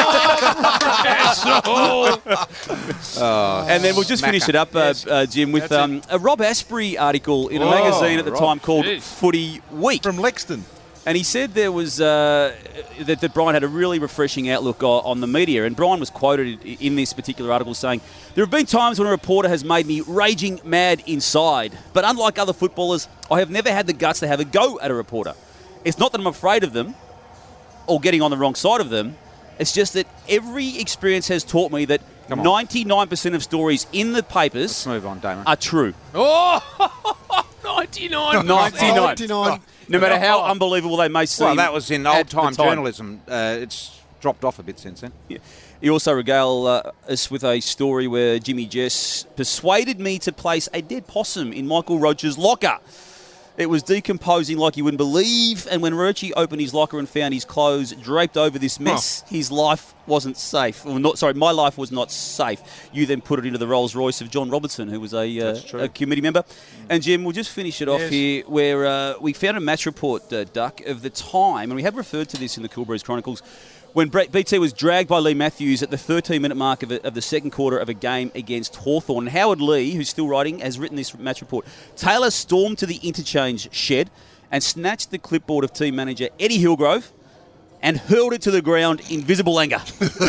Oh, Oh, And then we'll just finish Macca. it up, uh, Yes. uh, Jim, with That's um, a Rob Asprey article in a Oh, magazine at the Rob. time called Jeez. Footy Week. From Lexington. And he said there was uh, that, that Brian had a really refreshing outlook o- on the media. And Brian was quoted i- in this particular article saying, "There have been times when a reporter has made me raging mad inside. But unlike other footballers, I have never had the guts to have a go at a reporter. It's not that I'm afraid of them or getting on the wrong side of them. It's just that every experience has taught me that Come on. ninety-nine percent of stories in the papers Let's move on, Damon. are true. oh, ninety-nine. ninety-nine. ninety-nine. No matter how unbelievable they may seem. Well, that was in at old-time the time. journalism. Uh, it's dropped off a bit since then. Yeah. He also regaled uh, us with a story where Jimmy Jess persuaded me to place a dead possum in Michael Roach's locker. It was decomposing like you wouldn't believe, and when Roachy opened his locker and found his clothes draped over this mess, his life wasn't safe. Well, not sorry, my life was not safe. You then put it into the Rolls Royce of John Robertson, who was a, uh, a committee member. And Jim, we'll just finish it off Yes. here, where uh, we found a match report, uh, Duck, of the time, and we have referred to this in the Cool Breeze Chronicles, when B T was dragged by Lee Matthews at the thirteen-minute mark of, a, of the second quarter of a game against Hawthorn. Howard Lee, who's still writing, has written this match report. Taylor stormed to the interchange shed and snatched the clipboard of team manager Eddie Hillgrove and hurled it to the ground in visible anger.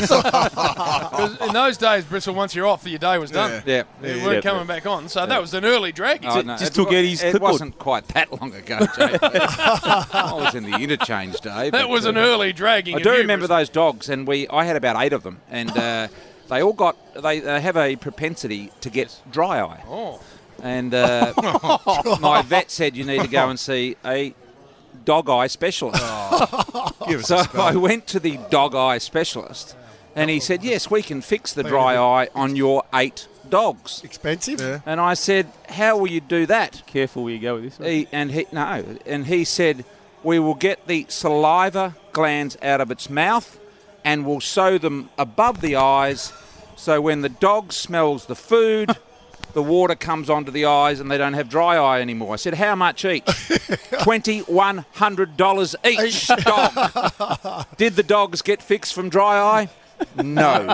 'Cause in those days, Bristol, once you're off, your day was done. Yeah. You Yeah. weren't Yeah. coming back on. So that was an early drag. Oh, no, just it took wa- Eddie's It clipboard. wasn't quite that long ago, Jay. I was in the interchange day. That but, was an uh, early dragging. I of do you, remember Bristol. those dogs, and we I had about eight of them, and uh, they all got they, they have a propensity to get dry eye. Oh. And uh, my vet said you need to go and see a dog eye specialist. Give us So a spell. I went to the dog eye specialist, and he said, yes, we can fix the dry eye on your eight dogs. Expensive? Yeah. And I said, how will you do that? Careful where you go with this one. He, and he no, and he said, we will get the saliva glands out of its mouth and we'll sew them above the eyes, so when the dog smells the food, the water comes onto the eyes and they don't have dry eye anymore. I said, how much each? twenty-one hundred dollars each dog. Did the dogs get fixed from dry eye? No.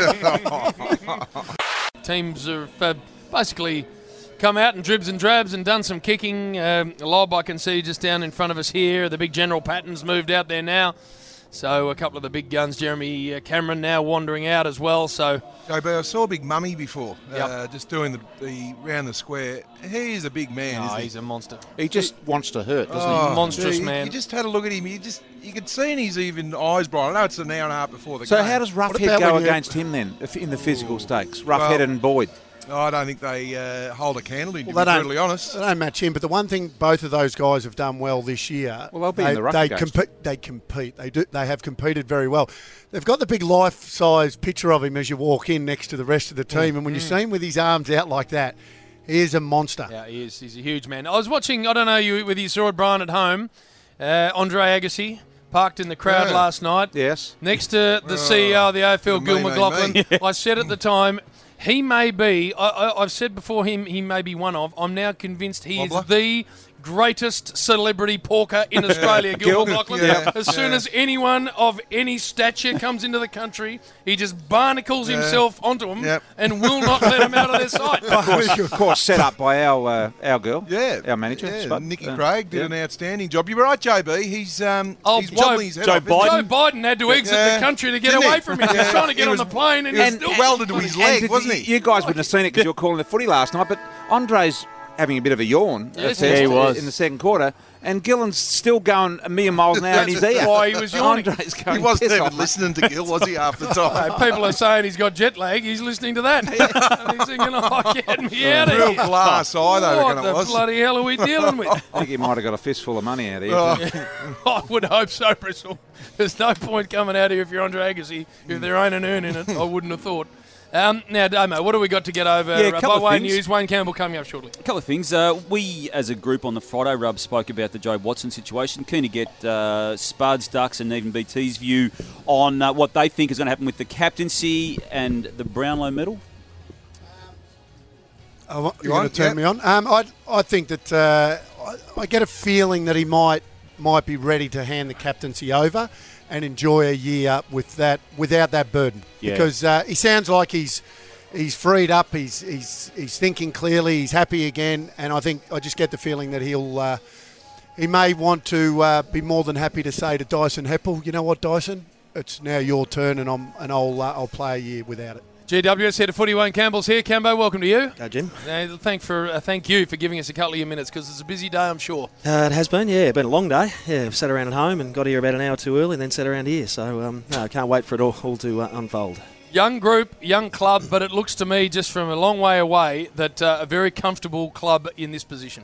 Teams have uh, basically come out and dribs and drabs and done some kicking. Um, a lob I can see just down in front of us here. The big General Patton's moved out there now. So a couple of the big guns, Jeremy uh, Cameron now wandering out as well. So J B, I saw Big Mummy before, Yep. uh, just doing the, the round the square. He's a big man, oh, isn't he's he? a monster. He just wants to hurt, doesn't Oh, he? Monstrous you- man. You just had a look at him. You just you could see in his even eyes bright. I know it's an hour and a half before the So game. how does What Roughhead about go when you- against him then, if in the physical stakes? Well- Roughhead and Boyd. Oh, I don't think they uh, hold a candle to him, Well, to they be don't, brutally honest. they don't match him, but the one thing both of those guys have done well this year, Well, they'll be they, in the ruck they against compete. They compete. They do. They have competed very well. They've got the big life-size picture of him as you walk in next to the rest of the team, and when you see him with his arms out like that, he is a monster. Yeah, he is. He's a huge man. I was watching, I don't know you whether you saw it, Brian, at home. Uh, Andre Agassi parked in the crowd Yeah. last night. Yes. Next to the C E O of the A F L, me, Gil me, McLaughlin. me. I said at the time, he may be, I, I, I've said before him, he may be one of, I'm now convinced he Wobbler? is the greatest celebrity porker in Australia, Gil Gil? McLaughlin. Yeah. As soon Yeah. as anyone of any stature comes into the country, he just barnacles Yeah. himself onto them Yep. and will not let them out of their sight. Of course, of course, set up by our uh, our girl, Yeah, our manager, Yeah, Spud. Nicky Uh, Craig did yeah. an outstanding job. You're right, J B. He's um, Oh, he's Joe- wobbling his head Joe off, isn't he? Biden. Joe Biden had to exit Yeah. the country to get Didn't he? away from him. He was Yeah. trying to get He on was- the plane and, He he was still welded to his leg, did wasn't you, he? You guys wouldn't have seen it because you were calling the footy last night, but Andre's having a bit of a yawn Yes, uh, he was. in the second quarter, and Gillen's still going a million miles an hour in his ear. That's why he was yawning. Andre's going He wasn't piss even off, mate. listening to Gil, was he, half the time? Hey, people are saying he's got jet lag. He's listening to that. And he's thinking, oh, get me out of Real here. glass eye, though, What reckon the it was. bloody hell are we dealing with? I think he might have got a fistful of money out of here. Oh. I would hope so, Bristol. There's no point coming out here if you're Andre Agassi. If there ain't an earn in it, I wouldn't have thought. Um, now, Damo, what do we got to get over? Yeah, a uh, couple by of way of things. news, Wayne Campbell coming up shortly. A couple of things. Uh, we, as a group on the Friday Rub, spoke about the Joe Watson situation. Keen to get uh, Spuds, Ducks and even B T's view on uh, what they think is going to happen with the captaincy and the Brownlow medal. Oh, You you're going on? to turn Yeah. me on. Um, I I think that uh, I, I get a feeling that he might might be ready to hand the captaincy over and enjoy a year with that without that burden. Yeah. Because uh, he sounds like he's he's freed up. He's he's he's thinking clearly. He's happy again, and I think I just get the feeling that he'll. Uh, he may want to uh, be more than happy to say to Dyson Heppel, you know what, Dyson, it's now your turn, and I'm and I'll uh, I'll play a year without it. G W S head of footy, Wayne Campbell's here. Cambo, welcome to you. Go, Jim. Uh, thank for uh, thank you for giving us a couple of your minutes because it's a busy day, I'm sure. Uh, it has been, yeah. Been a long day. Yeah, I've sat around at home and got here about an hour too early and then sat around here. So, um, no, I can't wait for it all, all to uh, unfold. Young group, young club, but it looks to me just from a long way away that uh, a very comfortable club in this position.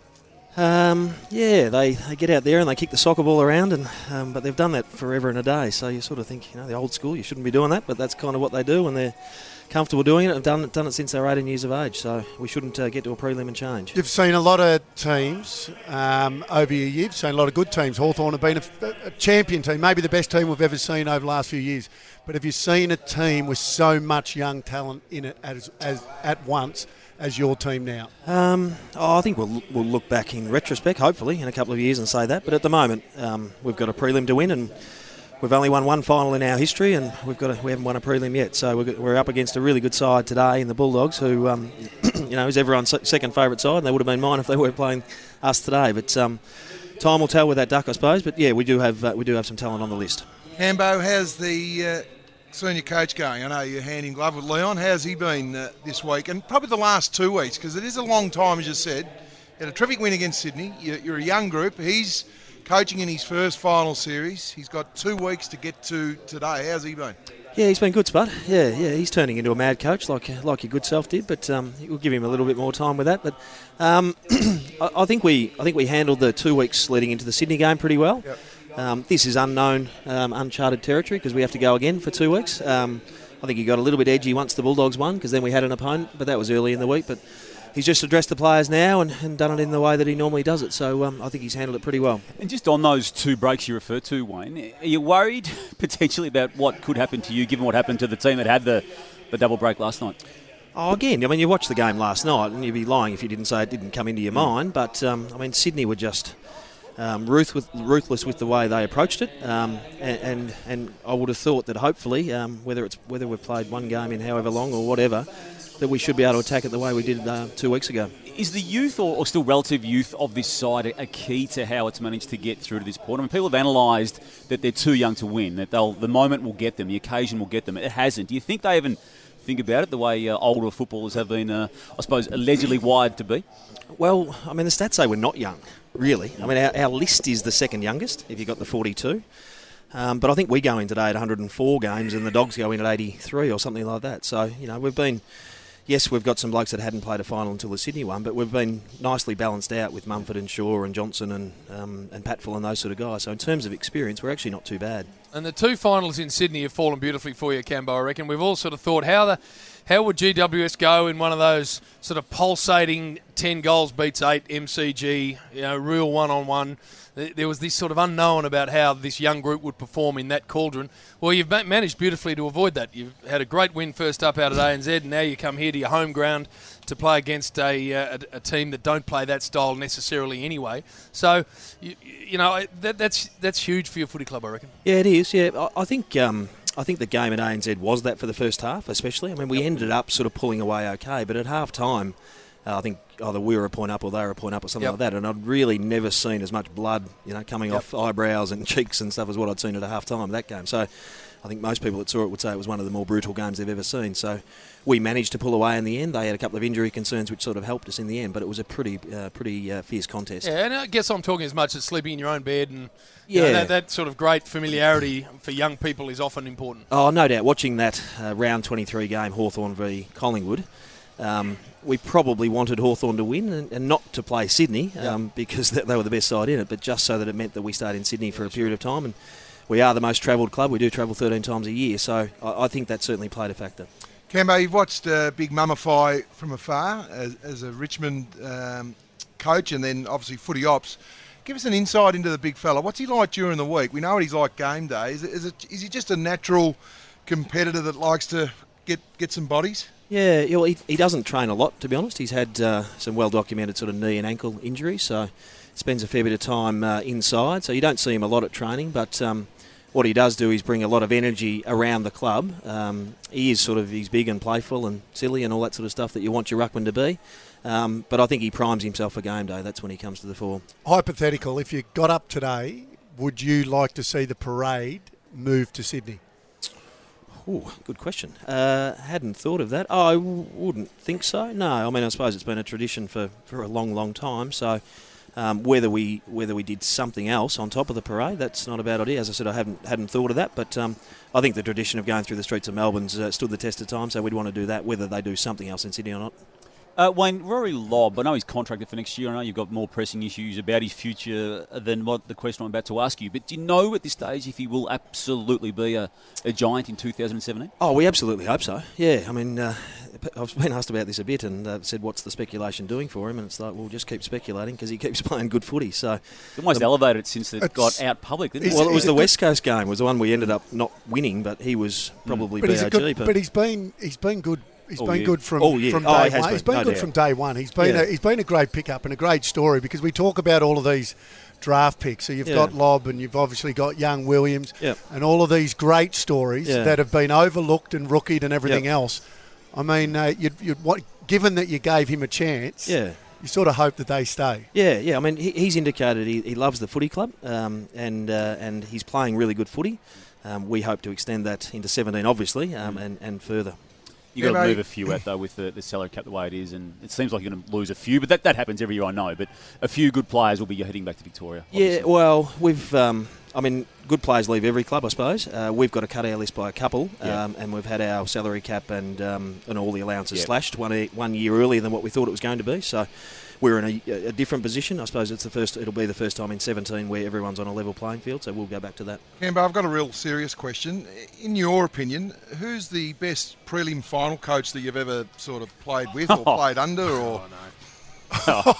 Um, yeah, they, they get out there and they kick the soccer ball around, and um, but they've done that forever and a day. So you sort of think, you know, the old school, you shouldn't be doing that, but that's kind of what they do, and they're comfortable doing it. Have done it, done it since they were eighteen years of age. So we shouldn't uh, get to a prelim and change. You've seen a lot of teams um, over your years. You've seen a lot of good teams. Hawthorn have been a, a champion team, maybe the best team we've ever seen over the last few years. But have you seen a team with so much young talent in it as, as at once as your team now? Um, oh, I think we'll we'll look back in retrospect, hopefully, in a couple of years and say that. But at the moment, um, we've got a prelim to win, and we've only won one final in our history, and we've got a, we haven't won a prelim yet. So we're, we're up against a really good side today in the Bulldogs, who um, you know is everyone's second favourite side, and they would have been mine if they weren't playing us today. But um, time will tell with that Duck, I suppose. But yeah, we do have uh, we do have some talent on the list. Cambo, how's the uh, senior coach going? I know you're hand in glove with Leon. How's he been uh, this week and probably the last two weeks? Because it is a long time, as you said. You had a terrific win against Sydney. You're, you're a young group. He's coaching in his first final series. He's got two weeks to get to today. How's he been? Yeah, he's been good, Spud. Yeah, yeah, he's turning into a mad coach like like your good self did. But um, we'll give him a little bit more time with that. But um, I, I think we I think we handled the two weeks leading into the Sydney game pretty well. Yep. Um, this is unknown, um, uncharted territory because we have to go again for two weeks. Um, I think he got a little bit edgy once the Bulldogs won because then we had an opponent, but that was early in the week. But he's just addressed the players now and, and done it in the way that he normally does it. So um, I think he's handled it pretty well. And just on those two breaks you referred to, Wayne, are you worried potentially about what could happen to you given what happened to the team that had the, the double break last night? Oh, again, I mean, you watched the game last night and you'd be lying if you didn't say it didn't come into your mind. But, um, I mean, Sydney were just um, ruthless, ruthless with the way they approached it. Um, and, and and I would have thought that hopefully, um, whether it's whether we've played one game in however long or whatever, that we should be able to attack it the way we did uh, two weeks ago. Is the youth or, or still relative youth of this side a, a key to how it's managed to get through to this point? I mean, people have analysed that they're too young to win, that they'll the moment will get them, the occasion will get them. It hasn't. Do you think they even think about it the way uh, older footballers have been, uh, I suppose, allegedly wired to be? Well, I mean, the stats say we're not young, really. I mean, our, our list is the second youngest, if you've got the forty-two. Um, but I think we go in today at one hundred four games and the Dogs go in at eighty-three or something like that. So, you know, we've been... Yes, we've got some blokes that hadn't played a final until the Sydney one, but we've been nicely balanced out with Mumford and Shaw and Johnson and um, and Patfull and those sort of guys. So in terms of experience, we're actually not too bad. And the two finals in Sydney have fallen beautifully for you, Cambo, I reckon. We've all sort of thought, how the how would G W S go in one of those sort of pulsating ten goals beats eight M C G, you know, real one-on-one. There was this sort of unknown about how this young group would perform in that cauldron. Well, you've managed beautifully to avoid that. You've had a great win first up out at A N Z, and now you come here to your home ground to play against a, a, a team that don't play that style necessarily anyway. So, you, you know, that, that's that's huge for your footy club, I reckon. Yeah, it is. Yeah, I, I think um, I think the game at A N Z was that for the first half, especially. I mean, we ended up sort of pulling away okay, but at half time, uh, I think either we were a point up or they were a point up or something yep. like that. And I'd really never seen as much blood, you know, coming yep. off eyebrows and cheeks and stuff as what I'd seen at a half time of that game. So I think most people that saw it would say it was one of the more brutal games they've ever seen. So we managed to pull away in the end. They had a couple of injury concerns which sort of helped us in the end, but it was a pretty uh, pretty uh, fierce contest. Yeah, and I guess I'm talking as much as sleeping in your own bed and you Yeah. know, that, that sort of great familiarity for young people is often important. Oh, no doubt. Watching that uh, round twenty-three game, Hawthorn v Collingwood, um, we probably wanted Hawthorn to win and, and not to play Sydney um, because they, they were the best side in it, but just so that it meant that we stayed in Sydney for a period of time. And we are the most travelled club. We do travel thirteen times a year, so I, I think that certainly played a factor. Cambo, you've watched uh, Big Mummify from afar as, as a Richmond um, coach and then obviously footy ops. Give us an insight into the big fella. What's he like during the week? We know what he's like game day. Is, it, is, it, is he just a natural competitor that likes to get, get some bodies? Yeah, you know, he, he doesn't train a lot, to be honest. He's had uh, some well-documented sort of knee and ankle injuries, so spends a fair bit of time uh, inside. So you don't see him a lot at training, but um, what he does do is bring a lot of energy around the club. Um, he is sort of, he's big and playful and silly and all that sort of stuff that you want your ruckman to be. Um, but I think he primes himself for game day. That's when he comes to the fore. Hypothetical, if you got up today, would you like to see the parade move to Sydney? Ooh, good question. Uh, hadn't thought of that. Oh, I w- wouldn't think so. No, I mean, I suppose it's been a tradition for, for a long, long time. So um, whether we whether we did something else on top of the parade, that's not a bad idea. As I said, I haven't hadn't thought of that. But um, I think the tradition of going through the streets of Melbourne's uh, stood the test of time. So we'd want to do that, whether they do something else in Sydney or not. Uh, Wayne, Rory Lobb, I know he's contracted for next year. I know you've got more pressing issues about his future than what the question I'm about to ask you. But do you know at this stage if he will absolutely be a, a giant in two thousand seventeen? Oh, we absolutely hope so. Yeah, I mean, uh, I've been asked about this a bit and uh, said, what's the speculation doing for him? And it's like, well, just keep speculating because he keeps playing good footy. So It's almost the, elevated since it got out public, didn't it? Well, it was the West Coast game. Was the one we ended up not winning, but he was probably but B O he's G. a good, but, but he's been he's been good. He's Oh, been yeah. good from, Oh, yeah. from Oh, day he has one. been, He's been no good doubt. from day one. He's been Yeah. a, he's been a great pickup and a great story because we talk about all of these draft picks. So you've Yeah. got Lobb and you've obviously got young Williams Yep. and all of these great stories Yeah. that have been overlooked and rookied and everything Yep. else. I mean, uh, you'd, you'd what, given that you gave him a chance, Yeah. you sort of hope that they stay. Yeah, yeah. I mean, he, he's indicated he, he loves the footy club, um, and uh, and he's playing really good footy. Um, we hope to extend that into seventeen, obviously, um, and and further. You've got Yeah, to mate. move a few out, though, with the, the salary cap the way it is, and it seems like you're going to lose a few, but that, that happens every year, I know, but a few good players will be heading back to Victoria. Yeah, well, we've, um, I mean, good players leave every club, I suppose. Uh, we've got to cut our list by a couple, Yeah. um, and we've had our salary cap and um, and all the allowances Yeah. slashed one e- one year earlier than what we thought it was going to be. So we're in a, a different position. I suppose it's the first. It'll be the first time in seventeen where everyone's on a level playing field. So we'll go back to that. Cambo, I've got a real serious question. In your opinion, who's the best prelim final coach that you've ever sort of played with or played under or, or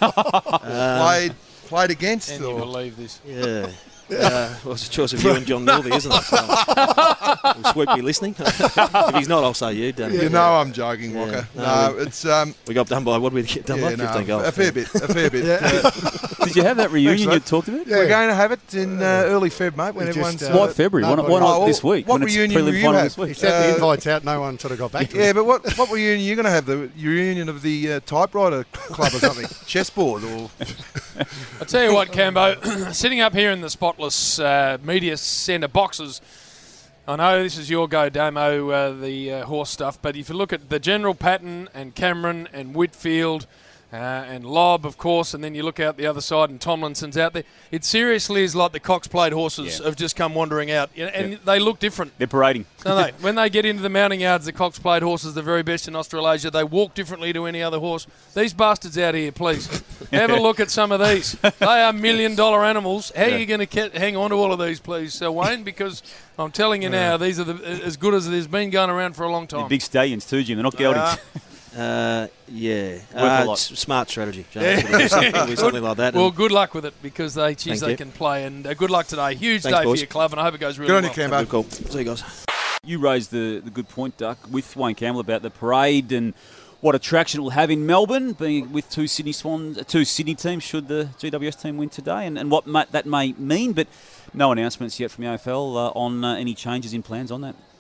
played played against? Can you or? believe this? Yeah. Uh, well, it's a choice of you and John Milby, isn't it? So, will Swoop be listening? If he's not, I'll say you. Don't You know I'm joking, Yeah. Walker. No, No, we- it's um, we got done by what did we get done yeah, by? no, fifteen goals. a fair bit, a fair bit. Yeah. Uh, Did you have that reunion Thanks, you mate. talked about? We're going to have it in uh, early Feb, mate, when We everyone's... just, uh, Why February? Why not, why Oh, not well, this week? What when it's reunion prelim will you final have? this week? He sent the Uh, invites out, no one sort of got back to Yeah, him. but what what reunion are you going to have? The reunion of the uh, typewriter club or something? Chessboard or... I tell you what, Cambo, sitting up here in the spotless uh, media centre boxes, I know this is your go, Damo, uh, the uh, horse stuff, but if you look at the general pattern and Cameron and Whitfield uh, and Lobb, of course, and then you look out the other side and Tomlinson's out there, it seriously is like the Cox Plate horses Yeah. have just come wandering out, You know, and Yeah. they look different. They're parading. Don't they? When they get into the mounting yards, the Cox Plate horses, the very best in Australasia, they walk differently to any other horse. These bastards out here, please, have a look at some of these. They are million-dollar animals. How Yeah. are you going to hang on to all of these, please, uh, Wayne? Because I'm telling you now, these are the, as good as there's been going around for a long They're time. big stallions too, Jim. They're not geldings. Ah. Uh, yeah, Worth a uh, lot. s- smart strategy. James. It'll be something, it'll be something like that. Well, and good luck with it because they, geez, Thank they you. can play. And uh, good luck today. Huge Thanks, day boys. for your club, and I hope it goes really Good on well. you, Cambo. good call. See you guys. You raised the, the good point, Duck, with Wayne Campbell about the parade and what attraction it will have in Melbourne, being with two Sydney Swans, uh, two Sydney teams should the G W S team win today, and, and what ma- that may mean. But no announcements yet from the A F L uh, on uh, any changes in plans on that.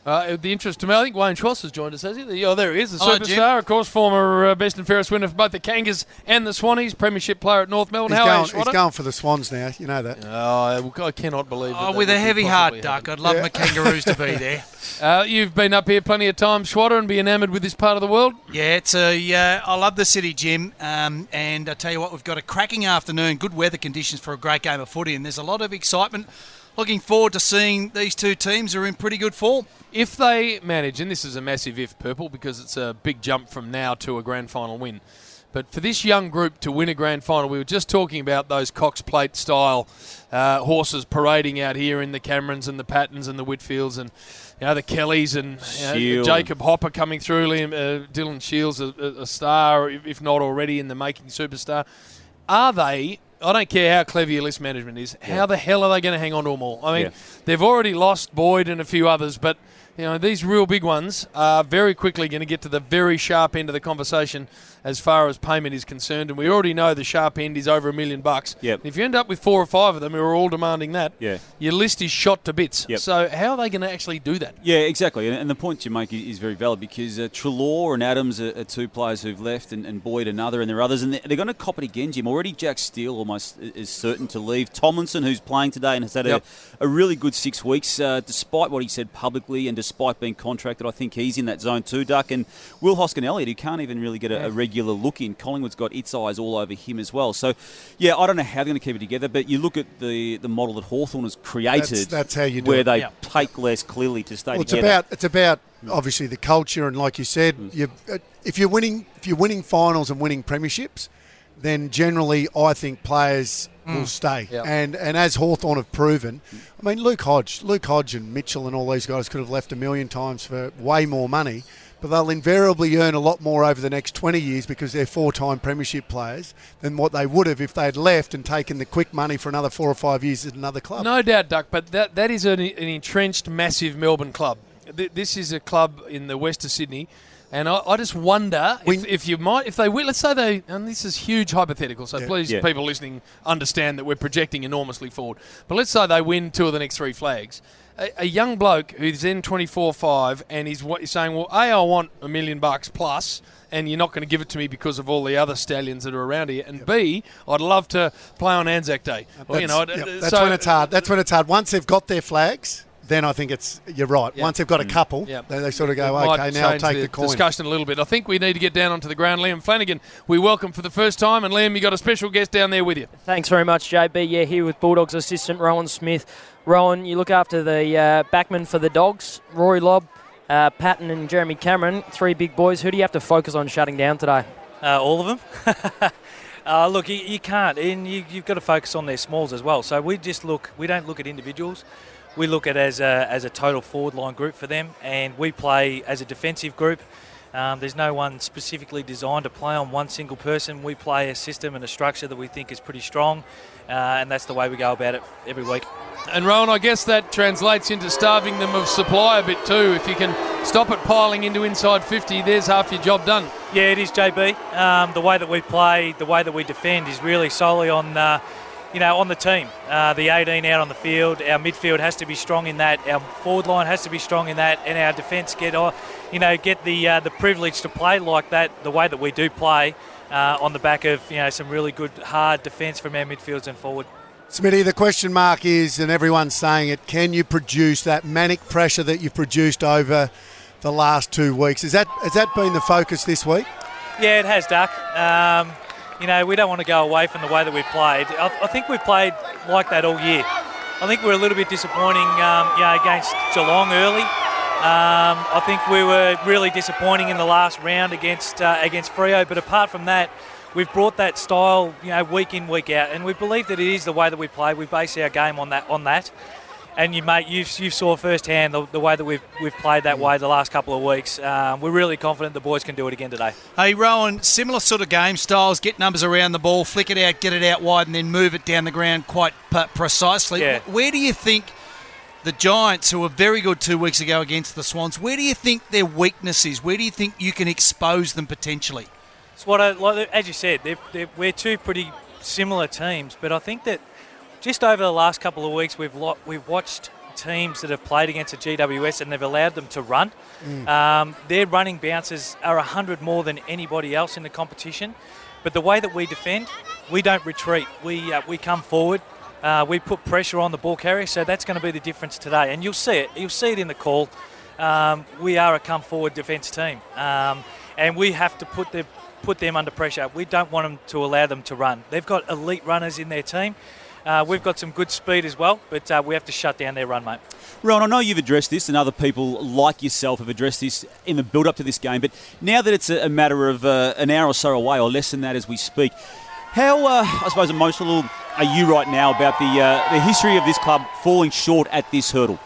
Uh, the interest to me, I think Wayne Schwass has joined us, has he? Oh, there he is, the Hello, superstar, Jim. of course, former uh, best and fairest winner for both the Kangas and the Swannies, premiership player at North Melbourne. He's, How going, are you, he's Schwatter? going for the Swans now, you know that. Oh, I cannot believe it. Oh, with a heavy heart, Duck. I'd love my Kangaroos to be there. Uh, you've been up here plenty of times, Schwatter, and be enamoured with this part of the world. Yeah, it's a. Uh, I love the city, Jim. Um, and I tell you what, we've got a cracking afternoon, good weather conditions for a great game of footy, and there's a lot of excitement. Looking forward to seeing these two teams who are in pretty good form. If they manage, and this is a massive if, Purple, because it's a big jump from now to a grand final win. But for this young group to win a grand final, we were just talking about those Cox Plate style uh, horses parading out here in the Camerons and the Pattons and the Whitfields and you know the Kellys and you know, Jacob Hopper coming through, Liam, uh, Dylan Shields, a, a star, if not already in the making superstar. Are they... I don't care how clever your list management is. How yeah. the hell are they going to hang on to them all? I mean, yeah. they've already lost Boyd and a few others, but you know these real big ones are very quickly going to get to the very sharp end of the conversation as far as payment is concerned. And we already know the sharp end is over a million bucks. Yep. If you end up with four or five of them who are all demanding that, yeah. your list is shot to bits. Yep. So how are they going to actually do that? Yeah, exactly. And, and the point you make is very valid because uh, Treloar and Adams are, are two players who've left and, and Boyd another, and there are others. And they're, they're going to cop it again, Jim. Already Jack Steele almost is certain to leave. Tomlinson, who's playing today and has had yep. a, a really good six weeks, uh, despite what he said publicly and despite being contracted, I think he's in that zone too, Duck. And Will Hoskin-Elliott, who can't even really get a, yeah. a regular look in. Collingwood's got its eyes all over him as well. So, yeah, I don't know how they're going to keep it together, but you look at the, the model that Hawthorn has created. That's, that's how you do where it. they Yep. take less clearly to stay well, together. It's about, it's about obviously the culture, and like you said, mm. you, if you're winning, if you're winning finals and winning premierships, then generally I think players mm. will stay. Yep. And and as Hawthorn have proven, I mean, Luke Hodge, Luke Hodge and Mitchell and all these guys could have left a million times for way more money, but they'll invariably earn a lot more over the next twenty years because they're four-time premiership players than what they would have if they'd left and taken the quick money for another four or five years at another club. No doubt, Duck, but that that is an, an entrenched, massive Melbourne club. Th- this is a club in the west of Sydney. And I, I just wonder if, if you might, if they win, let's say they, and this is huge hypothetical, so yeah. please, yeah. people listening, understand that we're projecting enormously forward. But let's say they win two of the next three flags. A, a young bloke who's in twenty-four five and he's what you're saying, well, A, I want a million bucks plus, and you're not going to give it to me because of all the other stallions that are around here. And yep. B, I'd love to play on Anzac Day. Well, you know, yep. uh, that's so, when it's hard. That's when it's hard. Once they've got their flags, then I think it's you're right. Yep. Once they've got a couple, yep. then they sort of go, It okay, might now I'll change take the, the coin. discussion a little bit. I think we need to get down onto the ground. Liam Flanagan, we welcome for the first time, and Liam, you got a special guest down there with you. Thanks very much, J B. Yeah, here with Bulldogs assistant Rowan Smith. Rowan, you look after the uh, backman for the Dogs, Rory Lobb, uh, Patton and Jeremy Cameron, three big boys. Who do you have to focus on shutting down today? Uh, all of them. uh, look, you, you can't, and you, you've got to focus on their smalls as well. So we just look, we don't look at individuals. We look at it as a, as a total forward line group for them, and we play as a defensive group. Um, there's no one specifically designed to play on one single person. We play a system and a structure that we think is pretty strong, uh, and that's the way we go about it every week. And Rowan, I guess that translates into starving them of supply a bit too. If you can stop it piling into inside fifty, there's half your job done. Yeah, it is, J B. Um, the way that we play, the way that we defend is really solely on... Uh, You know, on the team, uh, the eighteen out on the field, our midfield has to be strong in that, our forward line has to be strong in that, and our defence get, you know, get the uh, the privilege to play like that, the way that we do play, uh, on the back of you know some really good hard defence from our midfields and forward. Smitty, the question mark is, and everyone's saying it, can you produce that manic pressure that you've produced over the last two weeks? Is that has that been the focus this week? Yeah, it has, Duck. Um, You know, we don't want to go away from the way that we played. I, I think we've played like that all year. I think we're a little bit disappointing, um, you know, against Geelong early. Um, I think we were really disappointing in the last round against uh, against Freo. But apart from that, we've brought that style, you know, week in, week out, and we believe that it is the way that we play. We base our game on that. On that. And you, mate, you you saw firsthand the, the way that we've we've played that way the last couple of weeks. Um, we're really confident the boys can do it again today. Hey, Rowan, similar sort of game styles, get numbers around the ball, flick it out, get it out wide, and then move it down the ground quite p- precisely. Yeah. Where do you think the Giants, who were very good two weeks ago against the Swans, where do you think their weakness is? Where do you think you can expose them potentially? It's what I, like, as you said, they're, they're, we're two pretty similar teams, but I think that just over the last couple of weeks, we've lo- we've watched teams that have played against the G W S and they've allowed them to run. Mm. Um, their running bounces are one hundred more than anybody else in the competition. But the way that we defend, we don't retreat. We uh, we come forward. Uh, we put pressure on the ball carrier, so that's going to be the difference today. And you'll see it. You'll see it in the call. Um, we are a come forward defence team, um, and we have to put the put them under pressure. We don't want them to allow them to run. They've got elite runners in their team. Uh, we've got some good speed as well, but uh, we have to shut down their run, mate. Ron, I know you've addressed this and other people like yourself have addressed this in the build-up to this game, but now that it's a, a matter of uh, an hour or so away, or less than that as we speak, how, uh, I suppose, emotional are you right now about the uh, the history of this club falling short at this hurdle?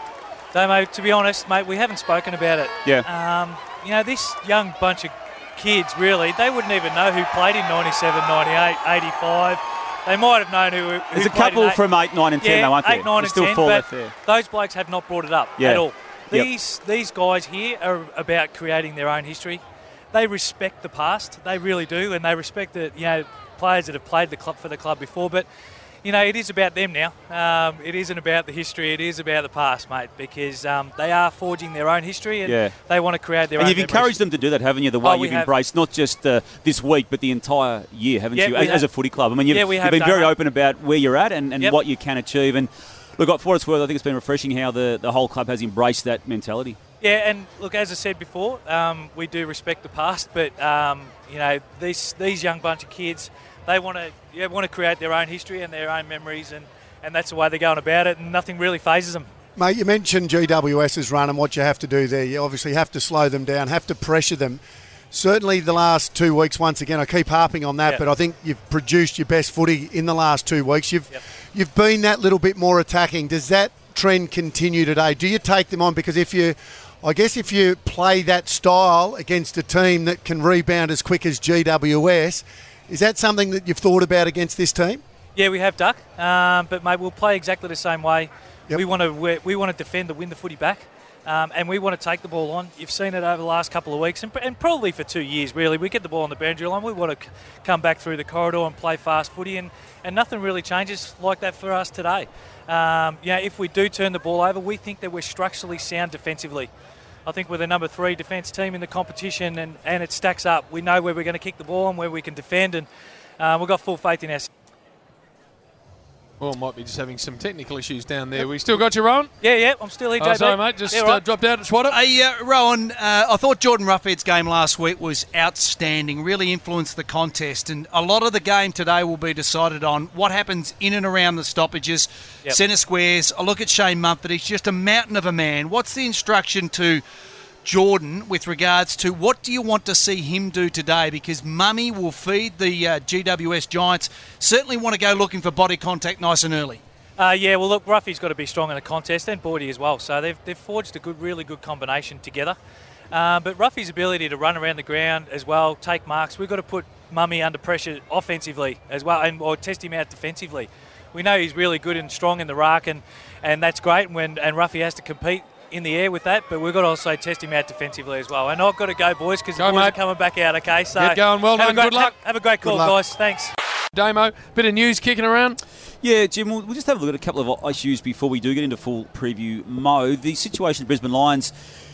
Damo, to be honest, mate, we haven't spoken about it. Yeah. Um, you know, this young bunch of kids, really, they wouldn't even know who played in ninety-seven, ninety-eight, eighty-five. They might have known who. who There's a played couple in eight, from eight, nine, and ten, yeah, though, aren't there? eight, nine, There's and still ten, four but left there. those blokes have not brought it up Yeah. at all. Yep. These these guys here are about creating their own history. They respect the past, they really do, and they respect the you know players that have played the club for the club before. But you know, it is about them now. Um, it isn't about the history. It is about the past, mate, because um, they are forging their own history and Yeah. they want to create their And own you've memories. encouraged them to do that, haven't you? The way Oh, we you've have. embraced not just uh, this week, but the entire year, haven't Yeah, you, we as, as a have. footy club? I mean, you've, Yeah, we you've have been done very that. open about where you're at and, and Yep. what you can achieve. And look, for what it's worth, I think it's been refreshing how the, the whole club has embraced that mentality. Yeah, and look, as I said before, um, we do respect the past, but um, you know, these these young bunch of kids, they want to yeah, want to create their own history and their own memories, and, and that's the way they're going about it, and nothing really phases them. Mate, you mentioned G W S's run and what you have to do there. You obviously have to slow them down, have to pressure them. Certainly the last two weeks, once again, I keep harping on that, Yep. but I think you've produced your best footy in the last two weeks. You've Yep. you've been that little bit more attacking. Does that trend continue today? Do you take them on? Because if you, I guess if you play that style against a team that can rebound as quick as G W S, is that something that you've thought about against this team? Yeah, we have, Duck, um, but mate, we'll play exactly the same way. Yep. We want to we, we want to defend to win the footy back. Um, and we want to take the ball on. You've seen it over the last couple of weeks, and, and probably for two years, really. We get the ball on the boundary line. We want to c- come back through the corridor and play fast footy, and, and nothing really changes like that for us today. Um, you know, if we do turn the ball over, we think that we're structurally sound defensively. I think we're the number three defence team in the competition, and, and it stacks up. We know where we're going to kick the ball and where we can defend, and uh, we've got full faith in us. Well, might be just having some technical issues down there. We still got you, Rowan? Yeah, yeah, I'm still here, J B. Oh, sorry, mate. Just Yeah, uh, right. dropped out at Swatter. Hey, uh, Rowan, uh, I thought Jordan Ruffhead's game last week was outstanding, really influenced the contest, and a lot of the game today will be decided on what happens in and around the stoppages, Yep. centre squares. I look at Shane Mumford, he's just a mountain of a man. What's the instruction to Jordan with regards to what do you want to see him do today? Because Mummy will feed the uh, G W S Giants, certainly want to go looking for body contact nice and early. Uh, yeah, well, look, Ruffy's got to be strong in the contest, and Bordy as well. So they've, they've forged a good, really good combination together. Uh, but Ruffy's ability to run around the ground as well, take marks, we've got to put Mummy under pressure offensively as well, and or test him out defensively. We know he's really good and strong in the ruck, and, and that's great. When and Ruffy has to compete in the air with that, but we've got to also test him out defensively as well. And I've got to go, boys, because the Go, boys mate. are coming back out. Okay, so Get going. Well have a done. great- Good luck. Have, have a great call, luck. guys. Thanks. Damo, bit of news kicking around. Yeah, Jim, we'll, we'll just have a look at a couple of issues before we do get into full preview mode. The situation at Brisbane Lions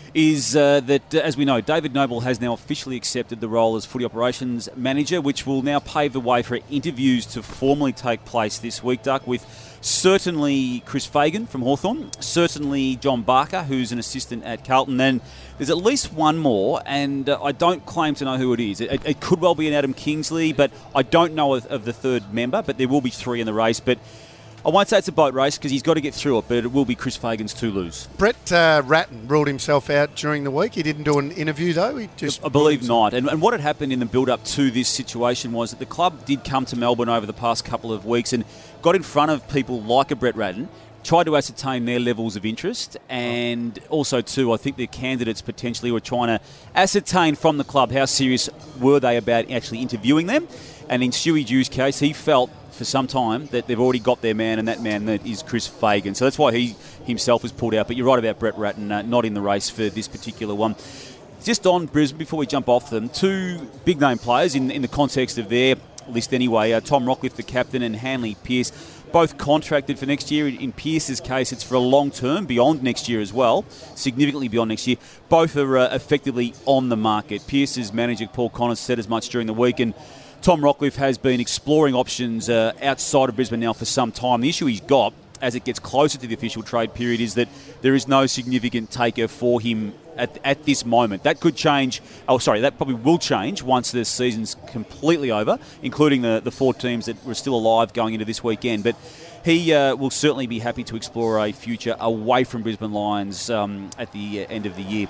is uh, that, uh, as we know, David Noble has now officially accepted the role as footy operations manager, which will now pave the way for interviews to formally take place this week, Duck, with certainly Chris Fagan from Hawthorn, certainly John Barker, who's an assistant at Carlton, and there's at least one more, and uh, I don't claim to know who it is. It, it could well be an Adam Kingsley, but I don't know of, of the third member, but there will be three in the race. But I won't say it's a boat race because he's got to get through it, but it will be Chris Fagan's to lose. Brett uh, Ratton ruled himself out during the week. He didn't do an interview, though. He just I believe not. And, and what had happened in the build-up to this situation was that the club did come to Melbourne over the past couple of weeks and got in front of people like a Brett Ratton, tried to ascertain their levels of interest, and also, too, I think the candidates potentially were trying to ascertain from the club how serious were they about actually interviewing them. And in Stewie Dew's case, he felt for some time that they've already got their man, and that man that is Chris Fagan. So that's why he himself was pulled out. But you're right about Brett Ratton, uh, not in the race for this particular one. Just on Brisbane, before we jump off them, two big-name players in, in the context of their list anyway, uh, Tom Rockliff, the captain, and Hanley Pearce, both contracted for next year. In Pearce's case, it's for a long term, beyond next year as well, significantly beyond next year. Both are uh, effectively on the market. Pearce's manager, Paul Connors, said as much during the week, and Tom Rockcliffe has been exploring options uh, outside of Brisbane now for some time. The issue he's got, as it gets closer to the official trade period, is that there is no significant taker for him at, at this moment. That could change, oh sorry, that probably will change once the season's completely over, including the, the four teams that were still alive going into this weekend. But he uh, will certainly be happy to explore a future away from Brisbane Lions um, at the end of the year.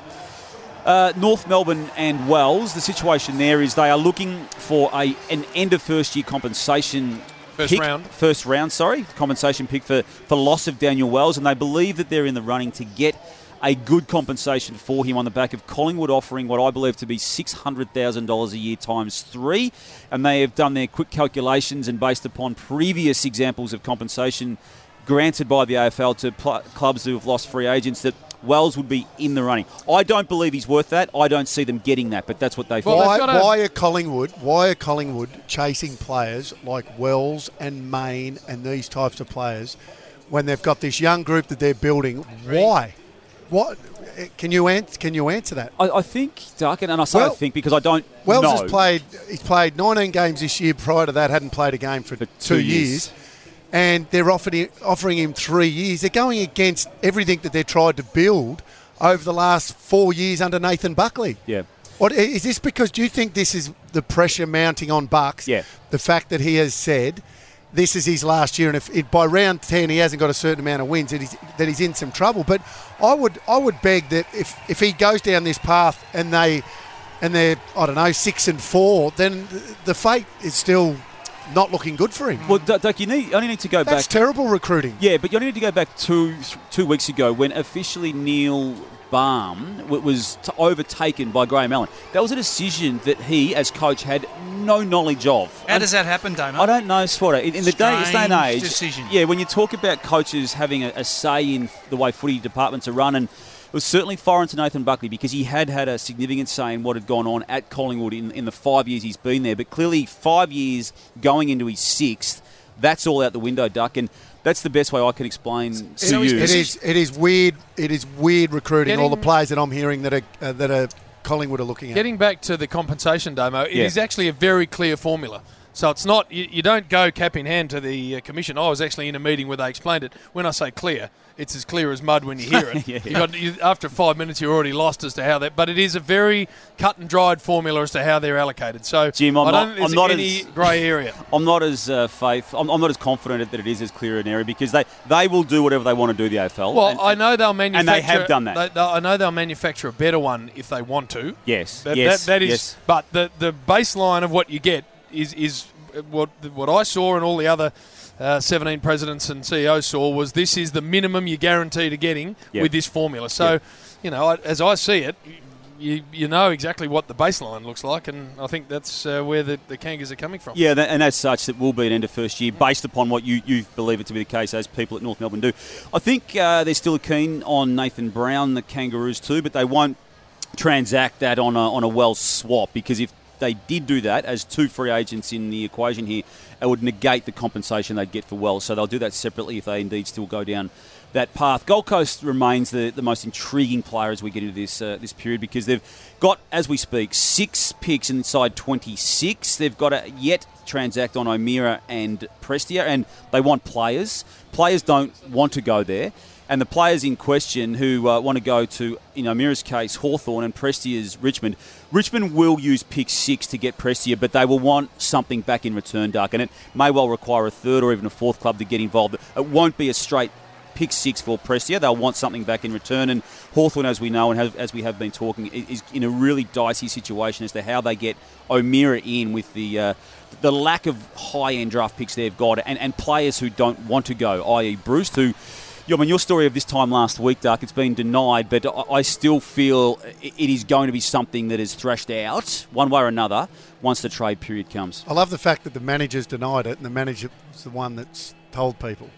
Uh, North Melbourne and Wells, the situation there is they are looking for a an end of first year compensation First pick, round. First round, sorry, compensation pick for, for loss of Daniel Wells, and they believe that they're in the running to get a good compensation for him on the back of Collingwood offering what I believe to be six hundred thousand dollars a year times three, and they have done their quick calculations and based upon previous examples of compensation granted by the A F L to pl- clubs who have lost free agents that Wells would be in the running. I don't believe he's worth that. I don't see them getting that, but that's what they feel. Why, why are Collingwood? Why are Collingwood chasing players like Wells and Main and these types of players when they've got this young group that they're building? Why? What? Can you answer? Can you answer that? I, I think, Duncan, and I say well, I think because I don't Wells know. has played. He's played nineteen games this year. Prior to that, hadn't played a game for, for two, two years. years. And they're offering, offering him three years. They're going against everything that they've tried to build over the last four years under Nathan Buckley. Yeah. What, is this because, do you think this is the pressure mounting on Bucks? Yeah. The fact that he has said this is his last year, and if, if by round ten he hasn't got a certain amount of wins, that he's, that he's in some trouble. But I would I would beg that if, if he goes down this path and, they, and they're, I don't know, six and four, then the fate is still not looking good for him. Well, Duck, you need, only need to go That's back... That's terrible recruiting. Yeah, but you only need to go back two two weeks ago when officially Neil Baum was t- overtaken by Graham Allen. That was a decision that he, as coach, had no knowledge of. How and does that happen, Damo? I don't know, Swatter. In, in the day, day and age... decision. Yeah, when you talk about coaches having a, a say in the way footy departments are run, and it was certainly foreign to Nathan Buckley because he had had a significant say in what had gone on at Collingwood in, in the five years he's been there. But clearly, five years going into his sixth, that's all out the window, Duck. And that's the best way I can explain to it, you. It is. It is weird. It is weird recruiting. Getting, all the players that I'm hearing that are uh, that are Collingwood are looking at. Getting back to the compensation, Damo, it yeah. is actually a very clear formula. So it's not, you, you don't go cap in hand to the uh, commission. I was actually in a meeting where they explained it. When I say clear, it's as clear as mud when you hear it. yeah, yeah. You got, you, after five minutes, you're already lost as to how that. But it is a very cut and dried formula as to how they're allocated. So Jim, I'm I don't not, think I'm not there's any as, grey area. I'm not as uh, faith. I'm, I'm not as confident that it is as clear an area because they, they will do whatever they want to do. The A F L. Well, and, I know they'll manufacture, and they have done that. They, they, I know they'll manufacture a better one if they want to. Yes, that, yes, that, that is. yes. But the the baseline of what you get is is. What what I saw and all the other uh, seventeen presidents and C E Os saw was this is the minimum you're guaranteed of getting yep. with this formula. So, yep. you know, as I see it, you you know exactly what the baseline looks like, and I think that's uh, where the, the Kangas are coming from. Yeah, that, and as such, it will be an end of first year based upon what you, you believe it to be the case, as people at North Melbourne do. I think uh, they're still keen on Nathan Brown, the Kangaroos too, but they won't transact that on a, on a Wells swap because if they did do that as two free agents in the equation here, it would negate the compensation they'd get for Wells. So they'll do that separately if they indeed still go down that path. Gold Coast remains the, the most intriguing player as we get into this uh, this period because they've got, as we speak, six picks inside twenty-six. They've got to yet transact on O'Meara and Prestia, and they want players. Players don't want to go there. And the players in question who uh, want to go to, in O'Meara's case, Hawthorn and Prestia's Richmond, Richmond will use pick six to get Prestia, but they will want something back in return, Duck, and it may well require a third or even a fourth club to get involved. It won't be a straight pick six for Prestia. They'll want something back in return, and Hawthorn, as we know and have, as we have been talking, is in a really dicey situation as to how they get O'Meara in with the uh, the lack of high-end draft picks they've got and, and players who don't want to go, that is. Bruce, who... I mean, your story of this time last week, Duck, it's been denied, but I still feel it is going to be something that is thrashed out, one way or another, once the trade period comes. I love the fact that the manager's denied it, and the manager's the one that's told people.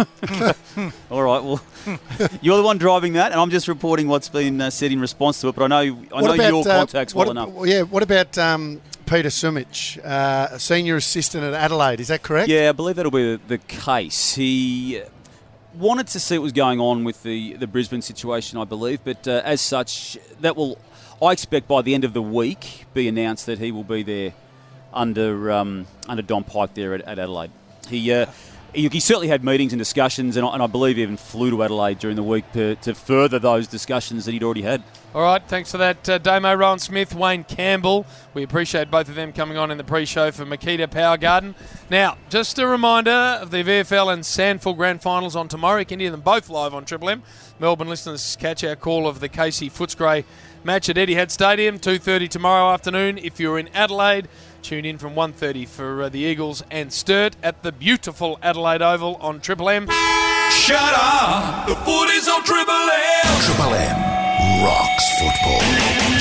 All right, well, you're the one driving that, and I'm just reporting what's been uh, said in response to it, but I know I what know about, your uh, contacts what, well enough. Yeah, what about um, Peter Sumich, uh, a senior assistant at Adelaide. Is that correct? Yeah, I believe that'll be the, the case. He wanted to see what was going on with the, the Brisbane situation, I believe, but uh, as such, that will, I expect by the end of the week, be announced that he will be there under um, under Don Pike there at, at Adelaide. He, uh, he he certainly had meetings and discussions, and I, and I believe even flew to Adelaide during the week to, to further those discussions that he'd already had. All right, thanks for that, uh, Damo, Rowan Smith, Wayne Campbell. We appreciate both of them coming on in the pre-show for Makita Power Garden. Now, just a reminder of the V F L and Sandford Grand Finals on tomorrow. You can hear them both live on Triple M. Melbourne listeners catch our call of the Casey Footscray match at Etihad Stadium, two thirty tomorrow afternoon. If you're in Adelaide, tune in from one thirty for uh, the Eagles and Sturt at the beautiful Adelaide Oval on Triple M. Shut up! The footy's on Triple M! Triple M rocks football.